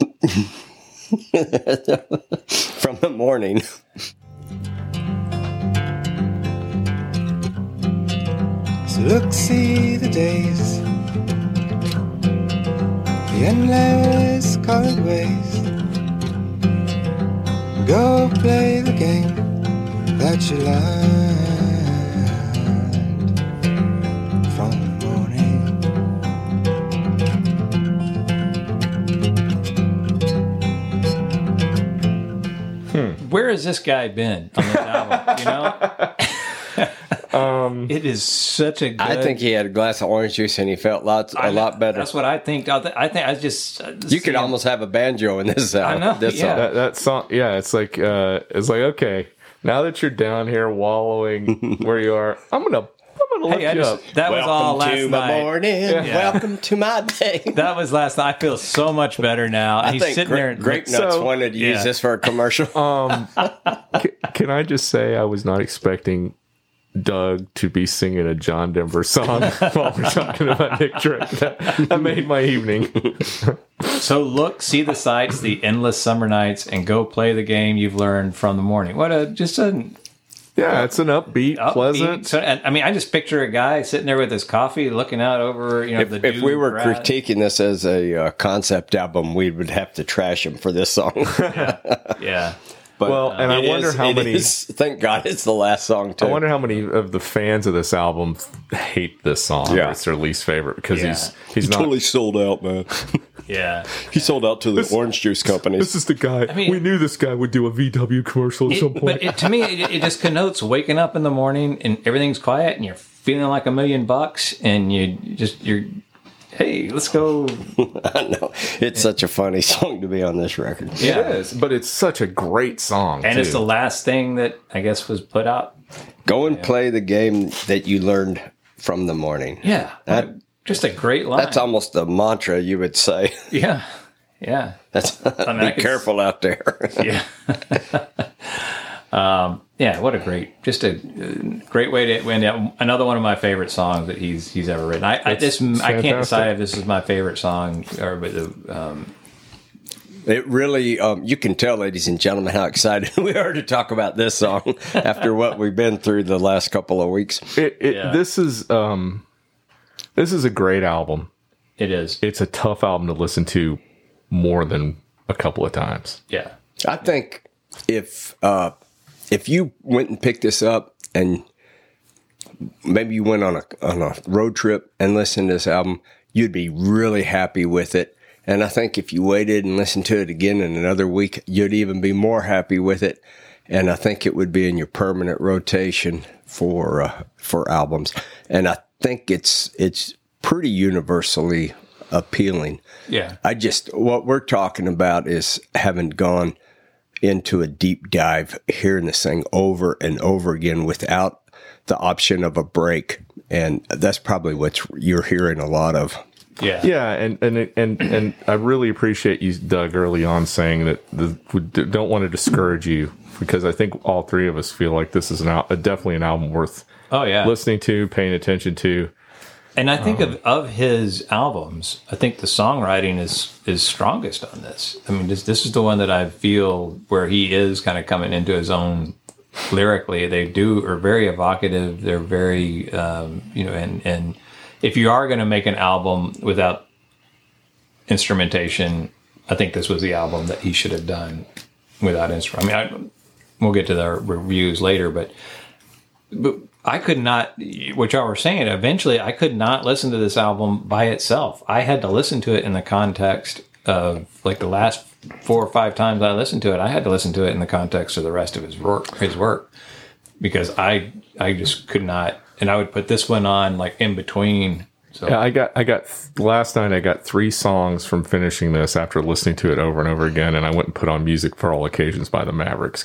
From the Morning. So look, see the days, the endless colored ways. Go play the game that you learned from the morning. Where has this guy been on this album? You know, Um, it is such a good. I think he had a glass of orange juice and he felt lots a I- lot better. That's what I think. I th- I think I just. uh, You could see- almost have a banjo in this I album. know, This yeah. song. that, that song, yeah, it's like uh, it's like okay, now that you're down here wallowing where you are, I'm gonna I'm gonna lift Hey, I you just, up. that was all Welcome last to my night. morning. Yeah. Welcome to my day. That was last night. I feel so much better now. And I he's think sitting Gra- there. Grape Nuts So- wanted to use yeah. this for a commercial. Um, c- can I just say I was not expecting Doug to be singing a John Denver song while we're talking about Nick Drake. That, that made my evening. So look, see the sights, the endless summer nights, and go play the game you've learned from the morning. What a just a Yeah, it's an upbeat, upbeat- pleasant. So, and, I mean, I just picture a guy sitting there with his coffee, looking out over you know if, the. if we dude were grass. critiquing this as a uh, concept album, we would have to trash him for this song. yeah. But Well, and I it wonder is- how it many- is- thank God it's the last song too. I wonder how many of the fans of this album hate this song. Yeah. Or it's their least favorite because Yeah. he's he's not. sold out, man. Yeah. He sold out to the orange juice companies. This is the guy. mean- we knew this guy would do a V W commercial at some It, point. but it, to me, it, it just connotes waking up in the morning and everything's quiet and you're feeling like a million bucks and you just you're, hey, let's go. I know. It's such a funny song to be on this record. Yeah. It is, but it's such a great song. And too. it's the last thing that I guess was put out. Go and play the game that you learned from the morning. Yeah. That- just a great line. That's almost a mantra, you would say. Yeah. Yeah. That's mean, I be could- careful out there. Yeah. um, yeah. What a great, just a uh, great way to end out another one of my favorite songs that he's he's ever written. I, I this it's I can't fantastic. decide if this is my favorite song or but the um, It really, um, you can tell, ladies and gentlemen, how excited we are to talk about this song after what we've been through the last couple of weeks. It, it, Yeah. This is um, this is a great album. it is. It's a tough album to listen to more than a couple of times. Yeah. I think if uh, if you went and picked this up and maybe you went on a on a road trip and listened to this album, you'd be really happy with it. And I think if you waited and listened to it again in another week, you'd even be more happy with it. And I think it would be in your permanent rotation for uh, for albums. And I think it's it's pretty universally appealing. Yeah. I just, what we're talking about is having gone into a deep dive, hearing this thing over and over again without the option of a break. And that's probably what you're hearing a lot of. Yeah. Yeah, and and and and I really appreciate you, Doug, early on saying that the, we d- don't want to discourage you because I think all three of us feel like this is an al- definitely an album worth Oh yeah. listening to, paying attention to. And I think of, of his albums, I think the songwriting is is strongest on this. I mean, this this is the one that I feel where he is kind of coming into his own lyrically. They do are very evocative. They're very, um, you know, and, and if you are going to make an album without instrumentation, I think this was the album that he should have done without instrument. I mean, I, we'll get to the reviews later, but but I could not, what y'all were saying, eventually I could not listen to this album by itself. I had to listen to it in the context of, like, the last four or five times I listened to it, I had to listen to it in the context of the rest of his work, his work, because I I just could not, and I would put this one on, like, in between. So Yeah, I got, I got, last night I got three songs from finishing this after listening to it over and over again, and I went and put on Music for All Occasions by the Mavericks.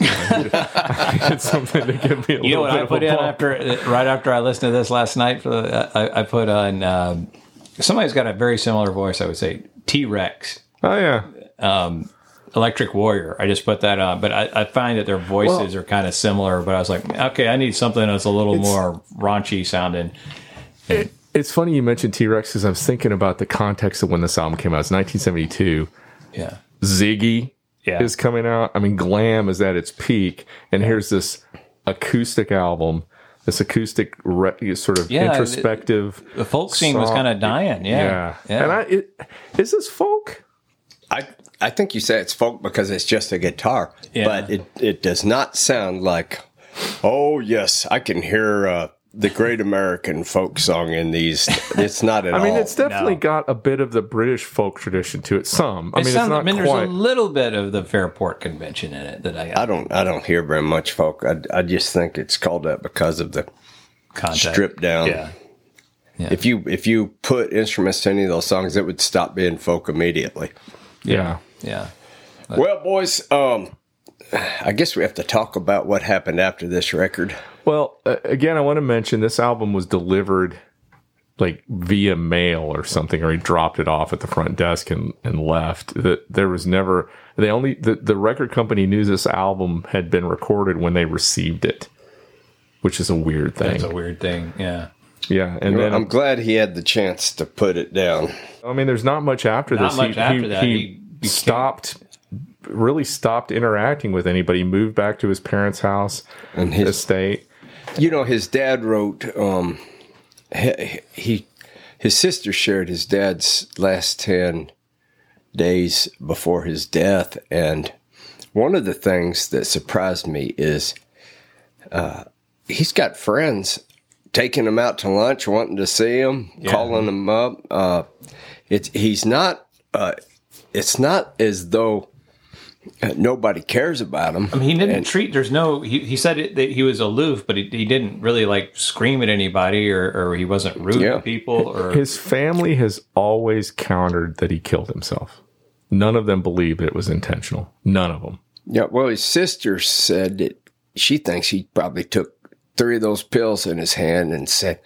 I needed something to give me a you know little what bit I of put a in bump. after, right after I listened to this last night, for the, I, I put on, um, somebody's got a very similar voice, I would say, T-Rex. Oh, yeah. Um, Electric Warrior. I just put that on, but I, I find that their voices Well, are kind of similar. But I was like, okay, I need something that's a little It's- more raunchy sounding. It, it's funny you mentioned T-Rex because I was thinking about the context of when this album came out. It's nineteen seventy-two. Yeah, Ziggy yeah, is coming out. I mean, glam is at its peak, and here's this acoustic album, this acoustic re- sort of Yeah, introspective. the folk scene was song- kind of dying. Yeah, yeah. yeah. And I, it, is this folk? I I think you say it's folk because it's just a guitar, Yeah. but it, it does not sound like, oh, yes, I can hear uh, the Great American Folk Song in these. It's not at I mean, all. it's definitely No. got a bit of the British folk tradition to it. Some. I It mean, sounds- it's not I mean, there's quite. a little bit of the Fairport Convention in it that I, I don't I don't hear very much folk. I, I just think it's called that because of the contact. stripped down. Yeah, If you if you put instruments to any of those songs, it would stop being folk immediately. yeah. yeah. Well, boys, um, I guess we have to talk about what happened after this record. Well, uh, again, I want to mention this album was delivered like via mail or something, or he dropped it off at the front desk and, and left. That there was never they only the, the record company knew this album had been recorded when they received it, which is a weird thing. That's a weird thing. Yeah. Yeah, and then I'm glad he had the chance to put it down. I mean, there's not much after Not this. much he, after he, that. he, He became- stopped, really stopped interacting with anybody. He moved back to his parents' house And his- estate. You know, his dad wrote. Um, he, he his sister shared his dad's last ten days before his death, and one of the things that surprised me is uh, he's got friends taking him out to lunch, wanting to see him, Yeah. calling him up. Uh, it's he's not. Uh, it's not as though uh, nobody cares about him. I mean, he didn't And- treat. There's no. He, he said it, that he was aloof, but he, he didn't really like scream at anybody, or, or he wasn't rude Yeah. to people. Or His family has always countered that he killed himself. None of them believe it was intentional. None of them. Yeah, well, his sister said that she thinks he probably took three of those pills in his hand and said,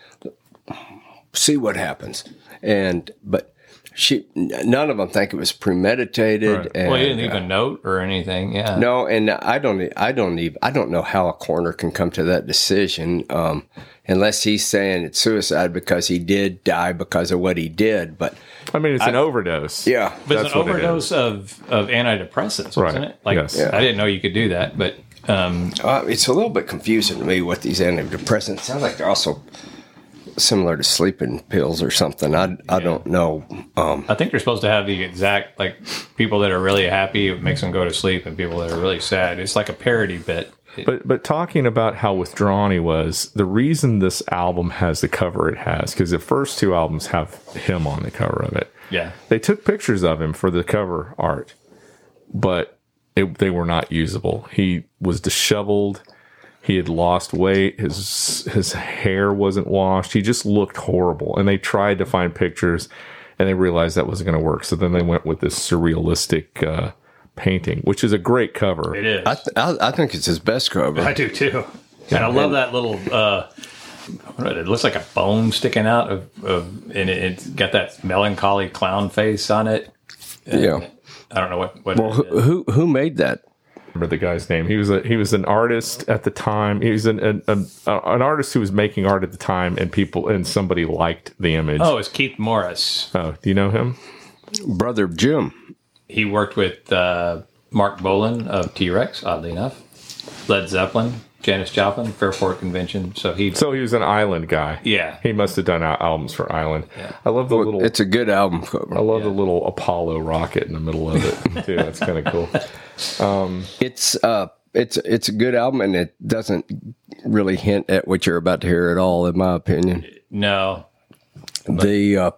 "See what happens." And but she, none of them think it was premeditated. Right. And, well, he didn't leave uh, a note or anything. Yeah. no, and I don't, I don't even, I don't know how a coroner can come to that decision, um, unless he's saying it's suicide because he did die because of what he did. But I mean, it's an overdose. yeah, But it's That's an what it overdose of, of antidepressants, wasn't Right. it? Like, Yes. I didn't know you could do that, but um, uh, it's a little bit confusing to me what these antidepressants sound like. They're also similar to sleeping pills or something. I, I don't know. Um, I think they're supposed to have the exact, like, people that are really happy, it makes them go to sleep, and people that are really sad. It's like a parody bit. But but talking about how withdrawn he was, the reason this album has the cover it has, because the first two albums have him on the cover of it. Yeah. They took pictures of him for the cover art, but it, they were not usable. He was disheveled. He had lost weight. His his hair wasn't washed. He just looked horrible. And they tried to find pictures, and they realized that wasn't going to work. So then they went with this surrealistic uh, painting, which is a great cover. It is. I, th- I, I think it's his best cover. I do too. And I love that little, uh, what, it looks like a bone sticking out of, of and it, it's got that melancholy clown face on it. Yeah. I don't know what, what Well, it is. who, who who made that? remember the guy's name. He was a he was an artist at the time. He was an an, an an artist who was making art at the time, and people and somebody liked the image. Oh, it's Keith Morris. Oh, do you know him? Brother Jim. He worked with uh, Mark Bolan of T-Rex, oddly enough. Led Zeppelin, Janis Joplin, Fairport Convention. So he, So he was an Island guy. yeah, He must have done al- albums for Island. Yeah. I love the little. It's a good album cover. I love the little Apollo rocket in the middle of it too. That's kind of cool. It's uh, it's it's a good album, and it doesn't really hint at what you're about to hear at all, in my opinion. no, The uh,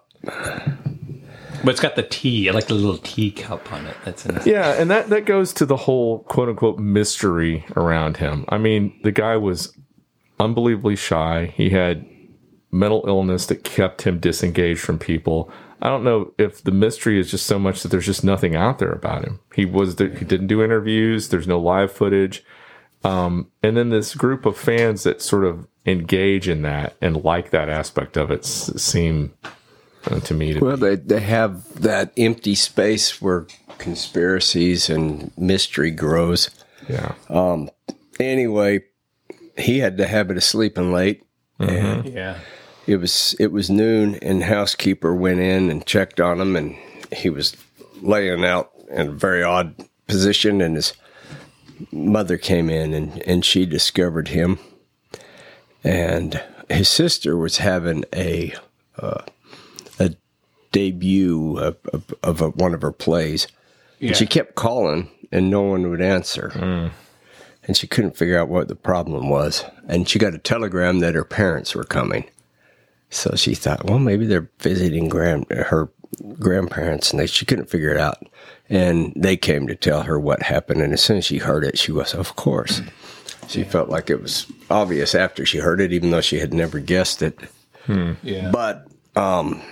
but it's got the tea. I like the little teacup on it. That's in Yeah, and that that goes to the whole quote unquote mystery around him. I mean, the guy was unbelievably shy. He had mental illness that kept him disengaged from people. I don't know if the mystery is just so much that there's just nothing out there about him. He was the, he didn't do interviews. There's no live footage. Um, and then this group of fans that sort of engage in that and like that aspect of it s- seem uh, to me to well, they they have that empty space where conspiracies and mystery grows. yeah. Anyway, he had the habit of sleeping late, and yeah. it was it was noon, and housekeeper went in and checked on him, and he was laying out in a very odd position, and his mother came in, and, and she discovered him, and his sister was having a uh, a debut of, of, of a, one of her plays, Yeah. and she kept calling, and no one would answer. And she couldn't figure out what the problem was. And she got a telegram that her parents were coming. So she thought, well, maybe they're visiting grand her grandparents, and they, she couldn't figure it out. And they came to tell her what happened. And as soon as she heard it, she was, of course. She felt like it was obvious after she heard it, even though she had never guessed it. Yeah. But, um,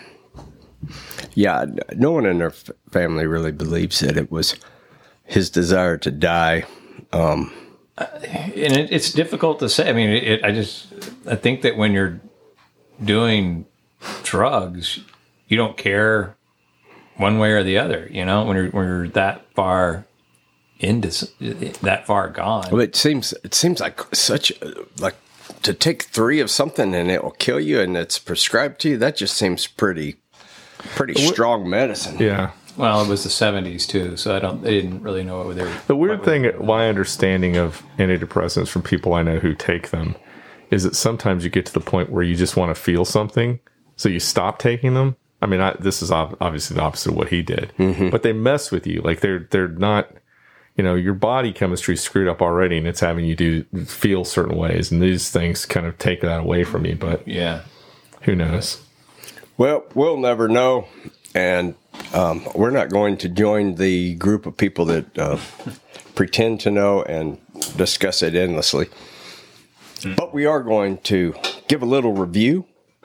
yeah, no one in their f- family really believes that it was his desire to die. Um, and it, it's difficult to say. I mean, it, it, I just I think that when you're doing drugs, you don't care one way or the other. You know, when you're when you're that far into s- that far gone. Well, it seems it seems like such a- like to take three of something and it will kill you, and it's prescribed to you. That just seems pretty pretty strong medicine. Yeah. Well, it was the seventies too, so I don't. They didn't really know what they were. The weird what thing, they were- my understanding of antidepressants from people I know who take them, is that sometimes you get to the point where you just want to feel something, so you stop taking them. I mean, I, this is ob- obviously the opposite of what he did, but they mess with you. Like they're they're not, you know, your body chemistry is screwed up already, and it's having you do feel certain ways, and these things kind of take that away from you. But Yeah. who knows? Well, we'll never know, and um, we're not going to join the group of people that uh, pretend to know and discuss it endlessly. But we are going to give a little review,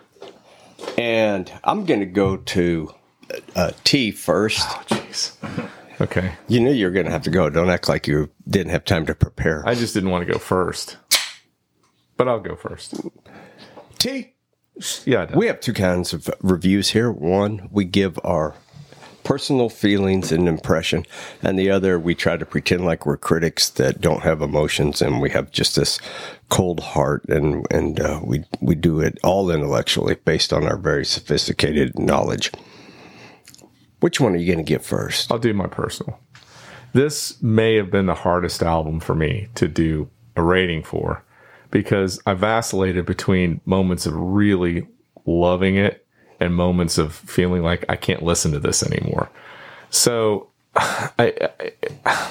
and I'm going to go to uh, T first. Jeez. Okay. You knew you were going to have to go. Don't act like you didn't have time to prepare. I just didn't want to go first, but I'll go first. T. Yeah. I know. We have two kinds of reviews here. One, we give our personal feelings and impression, and the other, we try to pretend like we're critics that don't have emotions, and we have just this cold heart, and and uh, we we do it all intellectually based on our very sophisticated knowledge. Which one are you going to get first? I'll do my personal. This may have been the hardest album for me to do a rating for, because I vacillated between moments of really loving it and moments of feeling like I can't listen to this anymore. So I, I,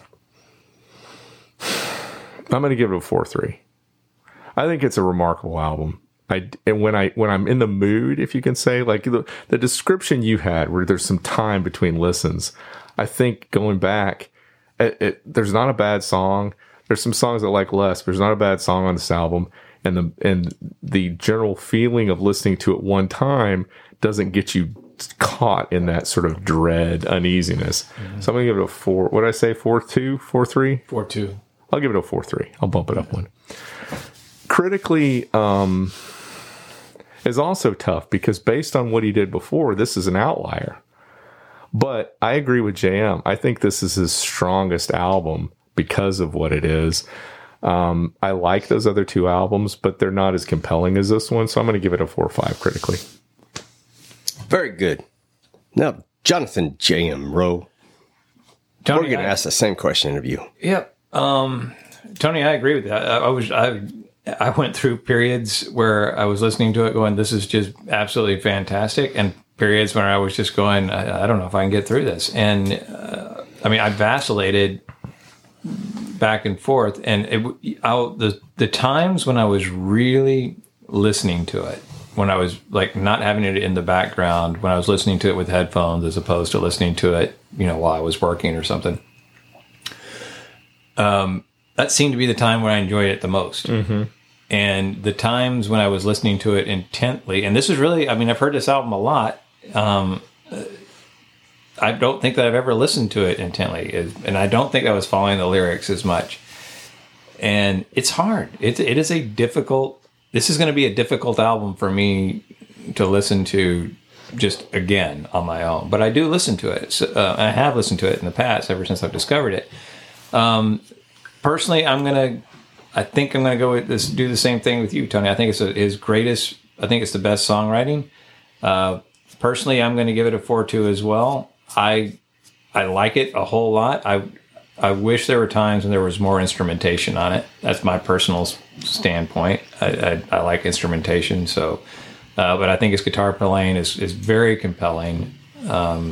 I'm going to give it a four three. I think it's a remarkable album. I, and when I when I'm in the mood, if you can say, like the, the description you had, where there's some time between listens, I think going back, it, it, there's not a bad song. There's some songs I like less, but there's not a bad song on this album. And the and the general feeling of listening to it one time doesn't get you caught in that sort of dread uneasiness. Mm-hmm. So I'm gonna give it a four. What did I say? Four two, four three, four two. I'll give it a four three. I'll bump it up one. Critically, um, is also tough because based on what he did before, this is an outlier. But I agree with J M. I think this is his strongest album because of what it is. Um, I like those other two albums, but they're not as compelling as this one, so I'm going to give it a four or five critically. Very good. Now, Jonathan J M. Rowe, Tony, we're going to I- ask the same question of you. Yep. Um, Tony, I agree with that. I, I was I I went through periods where I was listening to it going, this is just absolutely fantastic, and periods when I was just going, I, I don't know if I can get through this. And uh, I mean, I vacillated back and forth, and it, I, the the times when I was really listening to it, when I was like not having it in the background, when I was listening to it with headphones as opposed to listening to it, you know, while I was working or something. Um, that seemed to be the time when I enjoyed it the most. Mm-hmm. And the times when I was listening to it intently, and this is really, I mean, I've heard this album a lot. Um, I don't think that I've ever listened to it intently, and I don't think I was following the lyrics as much. And it's hard. It, it is a difficult, this is going to be a difficult album for me to listen to just again on my own. But I do listen to it. So, uh, I have listened to it in the past ever since I've discovered it. Um, personally, I'm going to, I think I'm going to go with this, do the same thing with you, Tony. I think it's a, his greatest, I think it's the best songwriting. Uh, personally, I'm going to give it a four two as well. I I like it a whole lot. I I wish there were times when there was more instrumentation on it. That's my personal standpoint. I, I, I like instrumentation, so uh, but I think his guitar playing is is very compelling, um,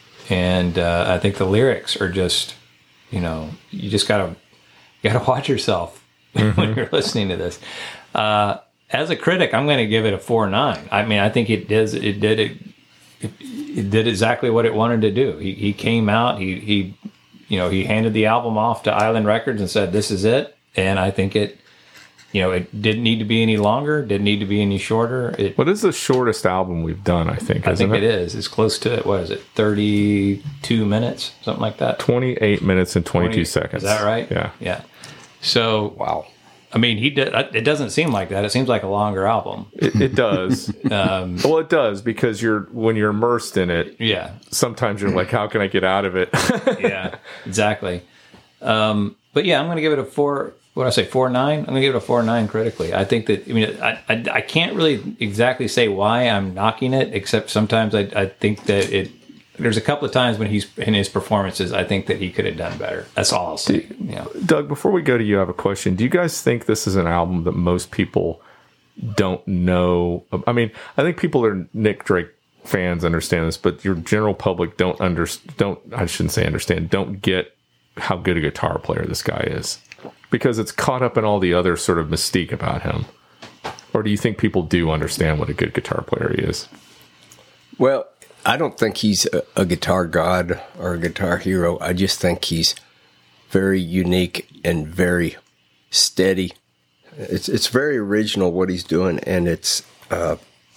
and uh, I think the lyrics are just, you know, you just gotta you gotta watch yourself mm-hmm. when you're listening to this. Uh, as a critic, I'm going to give it a four nine. I mean, I think it does it did it. It, it did exactly what it wanted to do. He he came out. He he, you know, he handed the album off to Island Records and said, "This is it." And I think it, you know, it didn't need to be any longer. Didn't need to be any shorter. It, What is the shortest album we've done? I think. I isn't think it? it is. It's close to it. What is it? thirty-two minutes, something like that. twenty-eight minutes and twenty-two twenty seconds. Is that right? Yeah. Yeah. So Wow. I mean, he did. It doesn't seem like that. It seems like a longer album. It, it does. Um, well, it does because you're when you're immersed in it. yeah. Sometimes you're like, how can I get out of it? Yeah, exactly. Um, but yeah, I'm going to give it a four. What did I say? Four nine. I'm going to give it a four nine critically. I think that. I mean, I, I I can't really exactly say why I'm knocking it, except sometimes I I think that it. There's a couple of times when he's in his performances, I think that he could have done better. That's all I'll say. You know. Doug, before we go to you, I have a question. Do you guys think this is an album that most people don't know? I mean, I think people are Nick Drake fans understand this, but your general public don't under don't. I shouldn't say understand. Don't get how good a guitar player this guy is because it's caught up in all the other sort of mystique about him. Or do you think people do understand what a good guitar player he is? Well, I don't think he's a, a guitar god or a guitar hero. I just think he's very unique and very steady. It's it's very original what he's doing, and it's. Uh,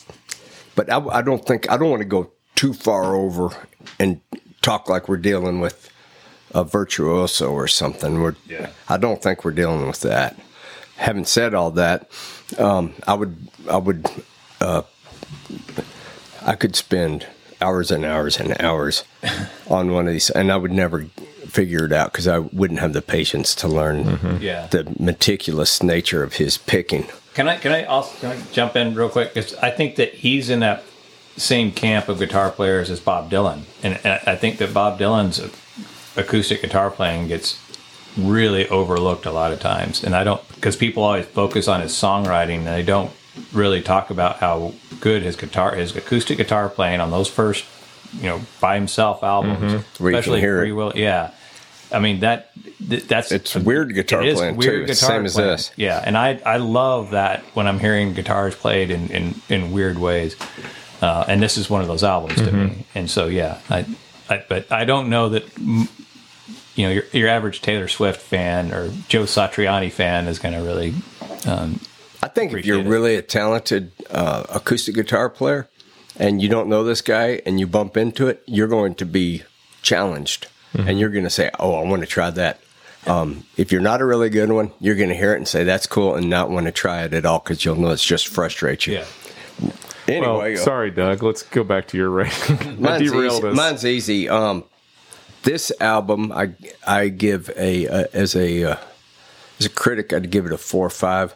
but I, I don't think I don't want to go too far over and talk like we're dealing with a virtuoso or something. We're, Yeah. I don't think we're dealing with that. Having said all that, um, I would I would uh, I could spend hours and hours and hours on one of these, and I would never figure it out because I wouldn't have the patience to learn Mm-hmm. Yeah. the meticulous nature of his picking. Can I can I also can I jump in real quick? Because I think that he's in that same camp of guitar players as Bob Dylan, and I think that Bob Dylan's acoustic guitar playing gets really overlooked a lot of times. And I don't because people always focus on his songwriting, and they don't really talk about how good his guitar, his acoustic guitar playing on those first, you know, by himself albums, Mm-hmm. Where you can especially hear Free it. Will. Yeah, I mean that th- that's It's weird guitar it is playing, weird too. It's guitar same as playing. this. Yeah, and I I love that when I'm hearing guitars played in in, in weird ways, uh, and this is one of those albums to Mm-hmm. me. And so yeah, I, I but I don't know that. You know, your your average Taylor Swift fan or Joe Satriani fan is going to really. Um, I think if you're Appreciate it. really a talented uh, acoustic guitar player and you don't know this guy and you bump into it, you're going to be challenged Mm-hmm. and you're going to say, oh, I want to try that. Um, if you're not a really good one, you're going to hear it and say, that's cool, and not want to try it at all because you'll know it's just frustrate you. yeah. Anyway, Well, sorry, Doug. Let's go back to your rating. I mine's, derailed easy. us. mine's easy. Um, this album, I I give a, a as a uh, as a critic, I'd give it a four or five.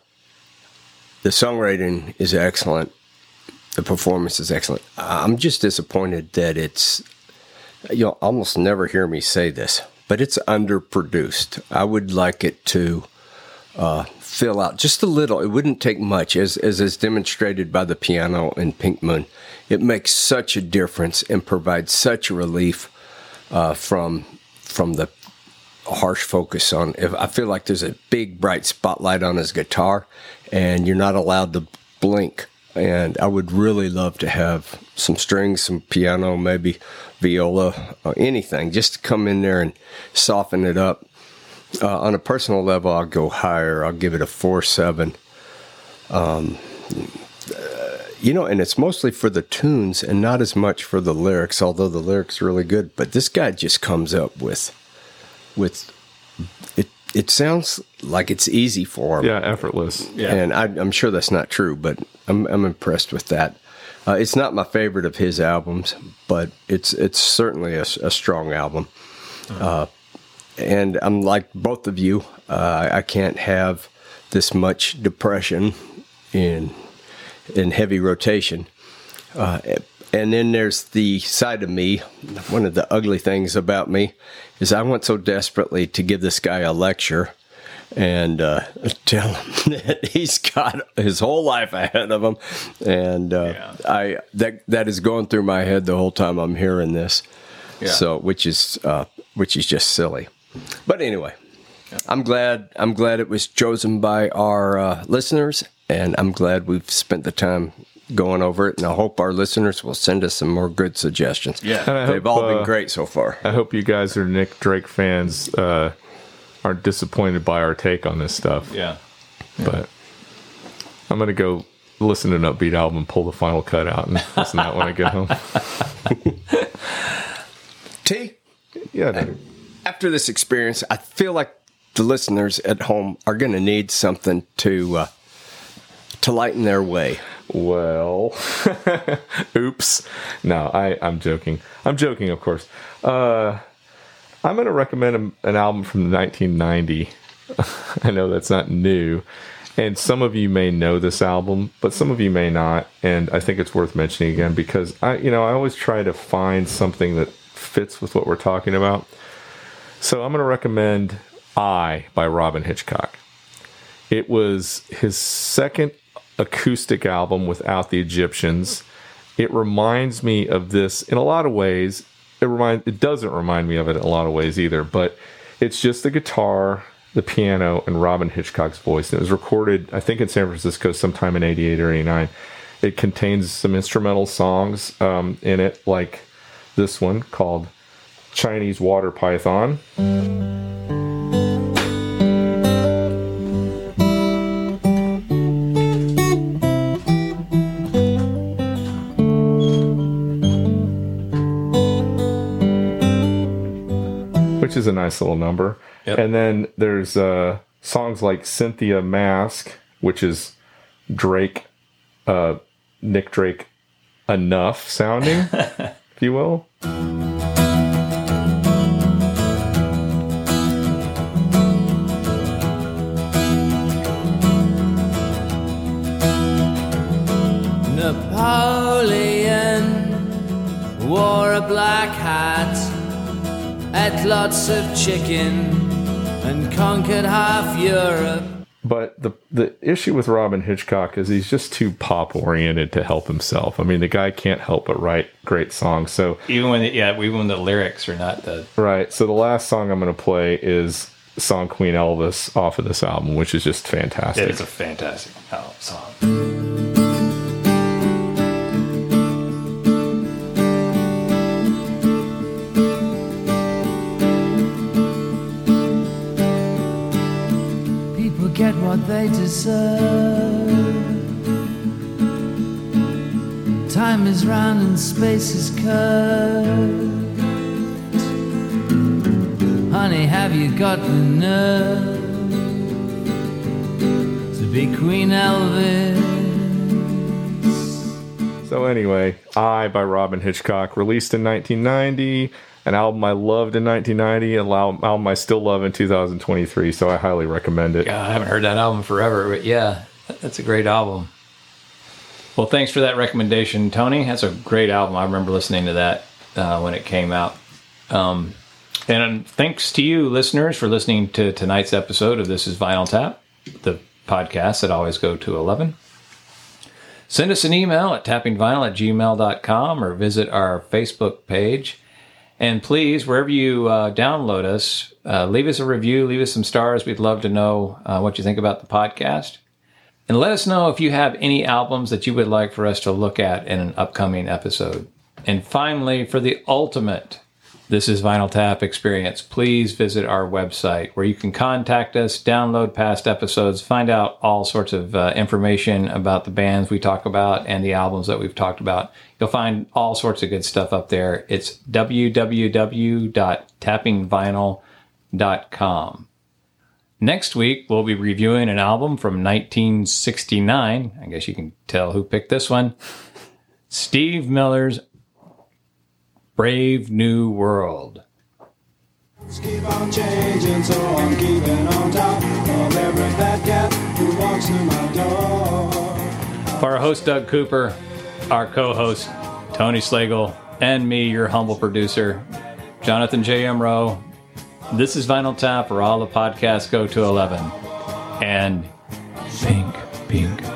The songwriting is excellent. The performance is excellent. I'm just disappointed that it's, you'll almost never hear me say this, but it's underproduced. I would like it to uh, fill out just a little. It wouldn't take much, as as is demonstrated by the piano in Pink Moon. It makes such a difference and provides such a relief uh, from from the harsh focus on. If I feel like there's a big bright spotlight on his guitar, and you're not allowed to blink. And I would really love to have some strings, some piano, maybe viola, or anything, just to come in there and soften it up. Uh, on a personal level, I'll go higher. I'll give it a four seven. Um, uh, you know, and it's mostly for the tunes and not as much for the lyrics, although the lyrics are really good. But this guy just comes up with, with it. It sounds like it's easy for him. Yeah, effortless. Yeah. And I, I'm sure that's not true, but I'm I'm impressed with that. Uh, it's not my favorite of his albums, but it's it's certainly a, a strong album. Uh, and I'm like both of you. Uh, I can't have this much depression in in heavy rotation. Uh, and then there's the side of me. One of the ugly things about me is I want so desperately to give this guy a lecture and uh, tell him that he's got his whole life ahead of him, and uh, Yeah. I that that is going through my head the whole time I'm hearing this. Yeah. So, which is uh, which is just silly. But anyway, I'm glad I'm glad it was chosen by our uh, listeners, and I'm glad we've spent the time going over it, and I hope our listeners will send us some more good suggestions. Yeah. And I They've hope, all been uh, great so far. I hope you guys are Nick Drake fans. Uh, aren't disappointed by our take on this stuff. Yeah. But I'm gonna go listen to an upbeat album, pull the final cut out, and listen to that when I get home. T, Yeah, dude. after this experience, I feel like the listeners at home are going to need something to uh, to lighten their way. Well, oops. No, I, I'm joking. I'm joking, of course. Uh, I'm going to recommend a, an album from nineteen ninety. I know that's not new. And some of you may know this album, but some of you may not. And I think it's worth mentioning again because I, you know, I always try to find something that fits with what we're talking about. So I'm going to recommend I by Robyn Hitchcock. It was his second acoustic album without the Egyptians. It reminds me of this in a lot of ways. It remind it doesn't remind me of it in a lot of ways either, but it's just the guitar, the piano, and Robyn Hitchcock's voice. And it was recorded, I think, in San Francisco sometime in eighty-eight or eighty-nine. It contains some instrumental songs um, in it, like this one called Chinese Water Python. Which is a nice little number. Yep. And then there's uh, songs like Cynthia Mask, which is Drake, uh, Nick Drake enough sounding, if you will. Napoleon wore a black hat, ate lots of chicken, and conquered half Europe. But the the issue with Robyn Hitchcock is he's just too pop oriented to help himself. I mean, the guy can't help but write great songs. So Even when, the, yeah, even when the lyrics are not the. right. So the last song I'm going to play is the song Queen Elvis off of this album, which is just fantastic. It's a fantastic oh, song. People get what they deserve. Time is round and space is curved. Honey, have you got the nerve to be Queen Elvis? So anyway, I by Robyn Hitchcock, released in nineteen ninety. an album I loved in nineteen ninety, and an album I still love in two thousand twenty-three. So I highly recommend it. God, I haven't heard that album forever, but yeah, that's a great album. Well, thanks for that recommendation, Tony. That's a great album. I remember listening to that uh, when it came out. Um, and thanks to you, listeners, for listening to tonight's episode of This is Vinyl Tap, the podcast that always go to eleven. Send us an email at tappingvinyl at gmail dot com or visit our Facebook page. And please, wherever you uh, download us, uh, leave us a review, leave us some stars. We'd love to know uh, what you think about the podcast. And let us know if you have any albums that you would like for us to look at in an upcoming episode. And finally, for the ultimate This is Vinyl Tap experience, please visit our website where you can contact us, download past episodes, find out all sorts of uh, information about the bands we talk about and the albums that we've talked about. You'll find all sorts of good stuff up there. It's w w w dot tapping vinyl dot com. Next week, we'll be reviewing an album from nineteen sixty-nine. I guess you can tell who picked this one. Steve Miller's Brave New World. Keep on changing, so I'm keeping on top of every fat cat who walks through my door. For our host, Doug Cooper, our co-host, Tony Slagle, and me, your humble producer, Jonathan J. M. Rowe, this is Vinyl Tap, where all the podcasts go to eleven. And pink, pink,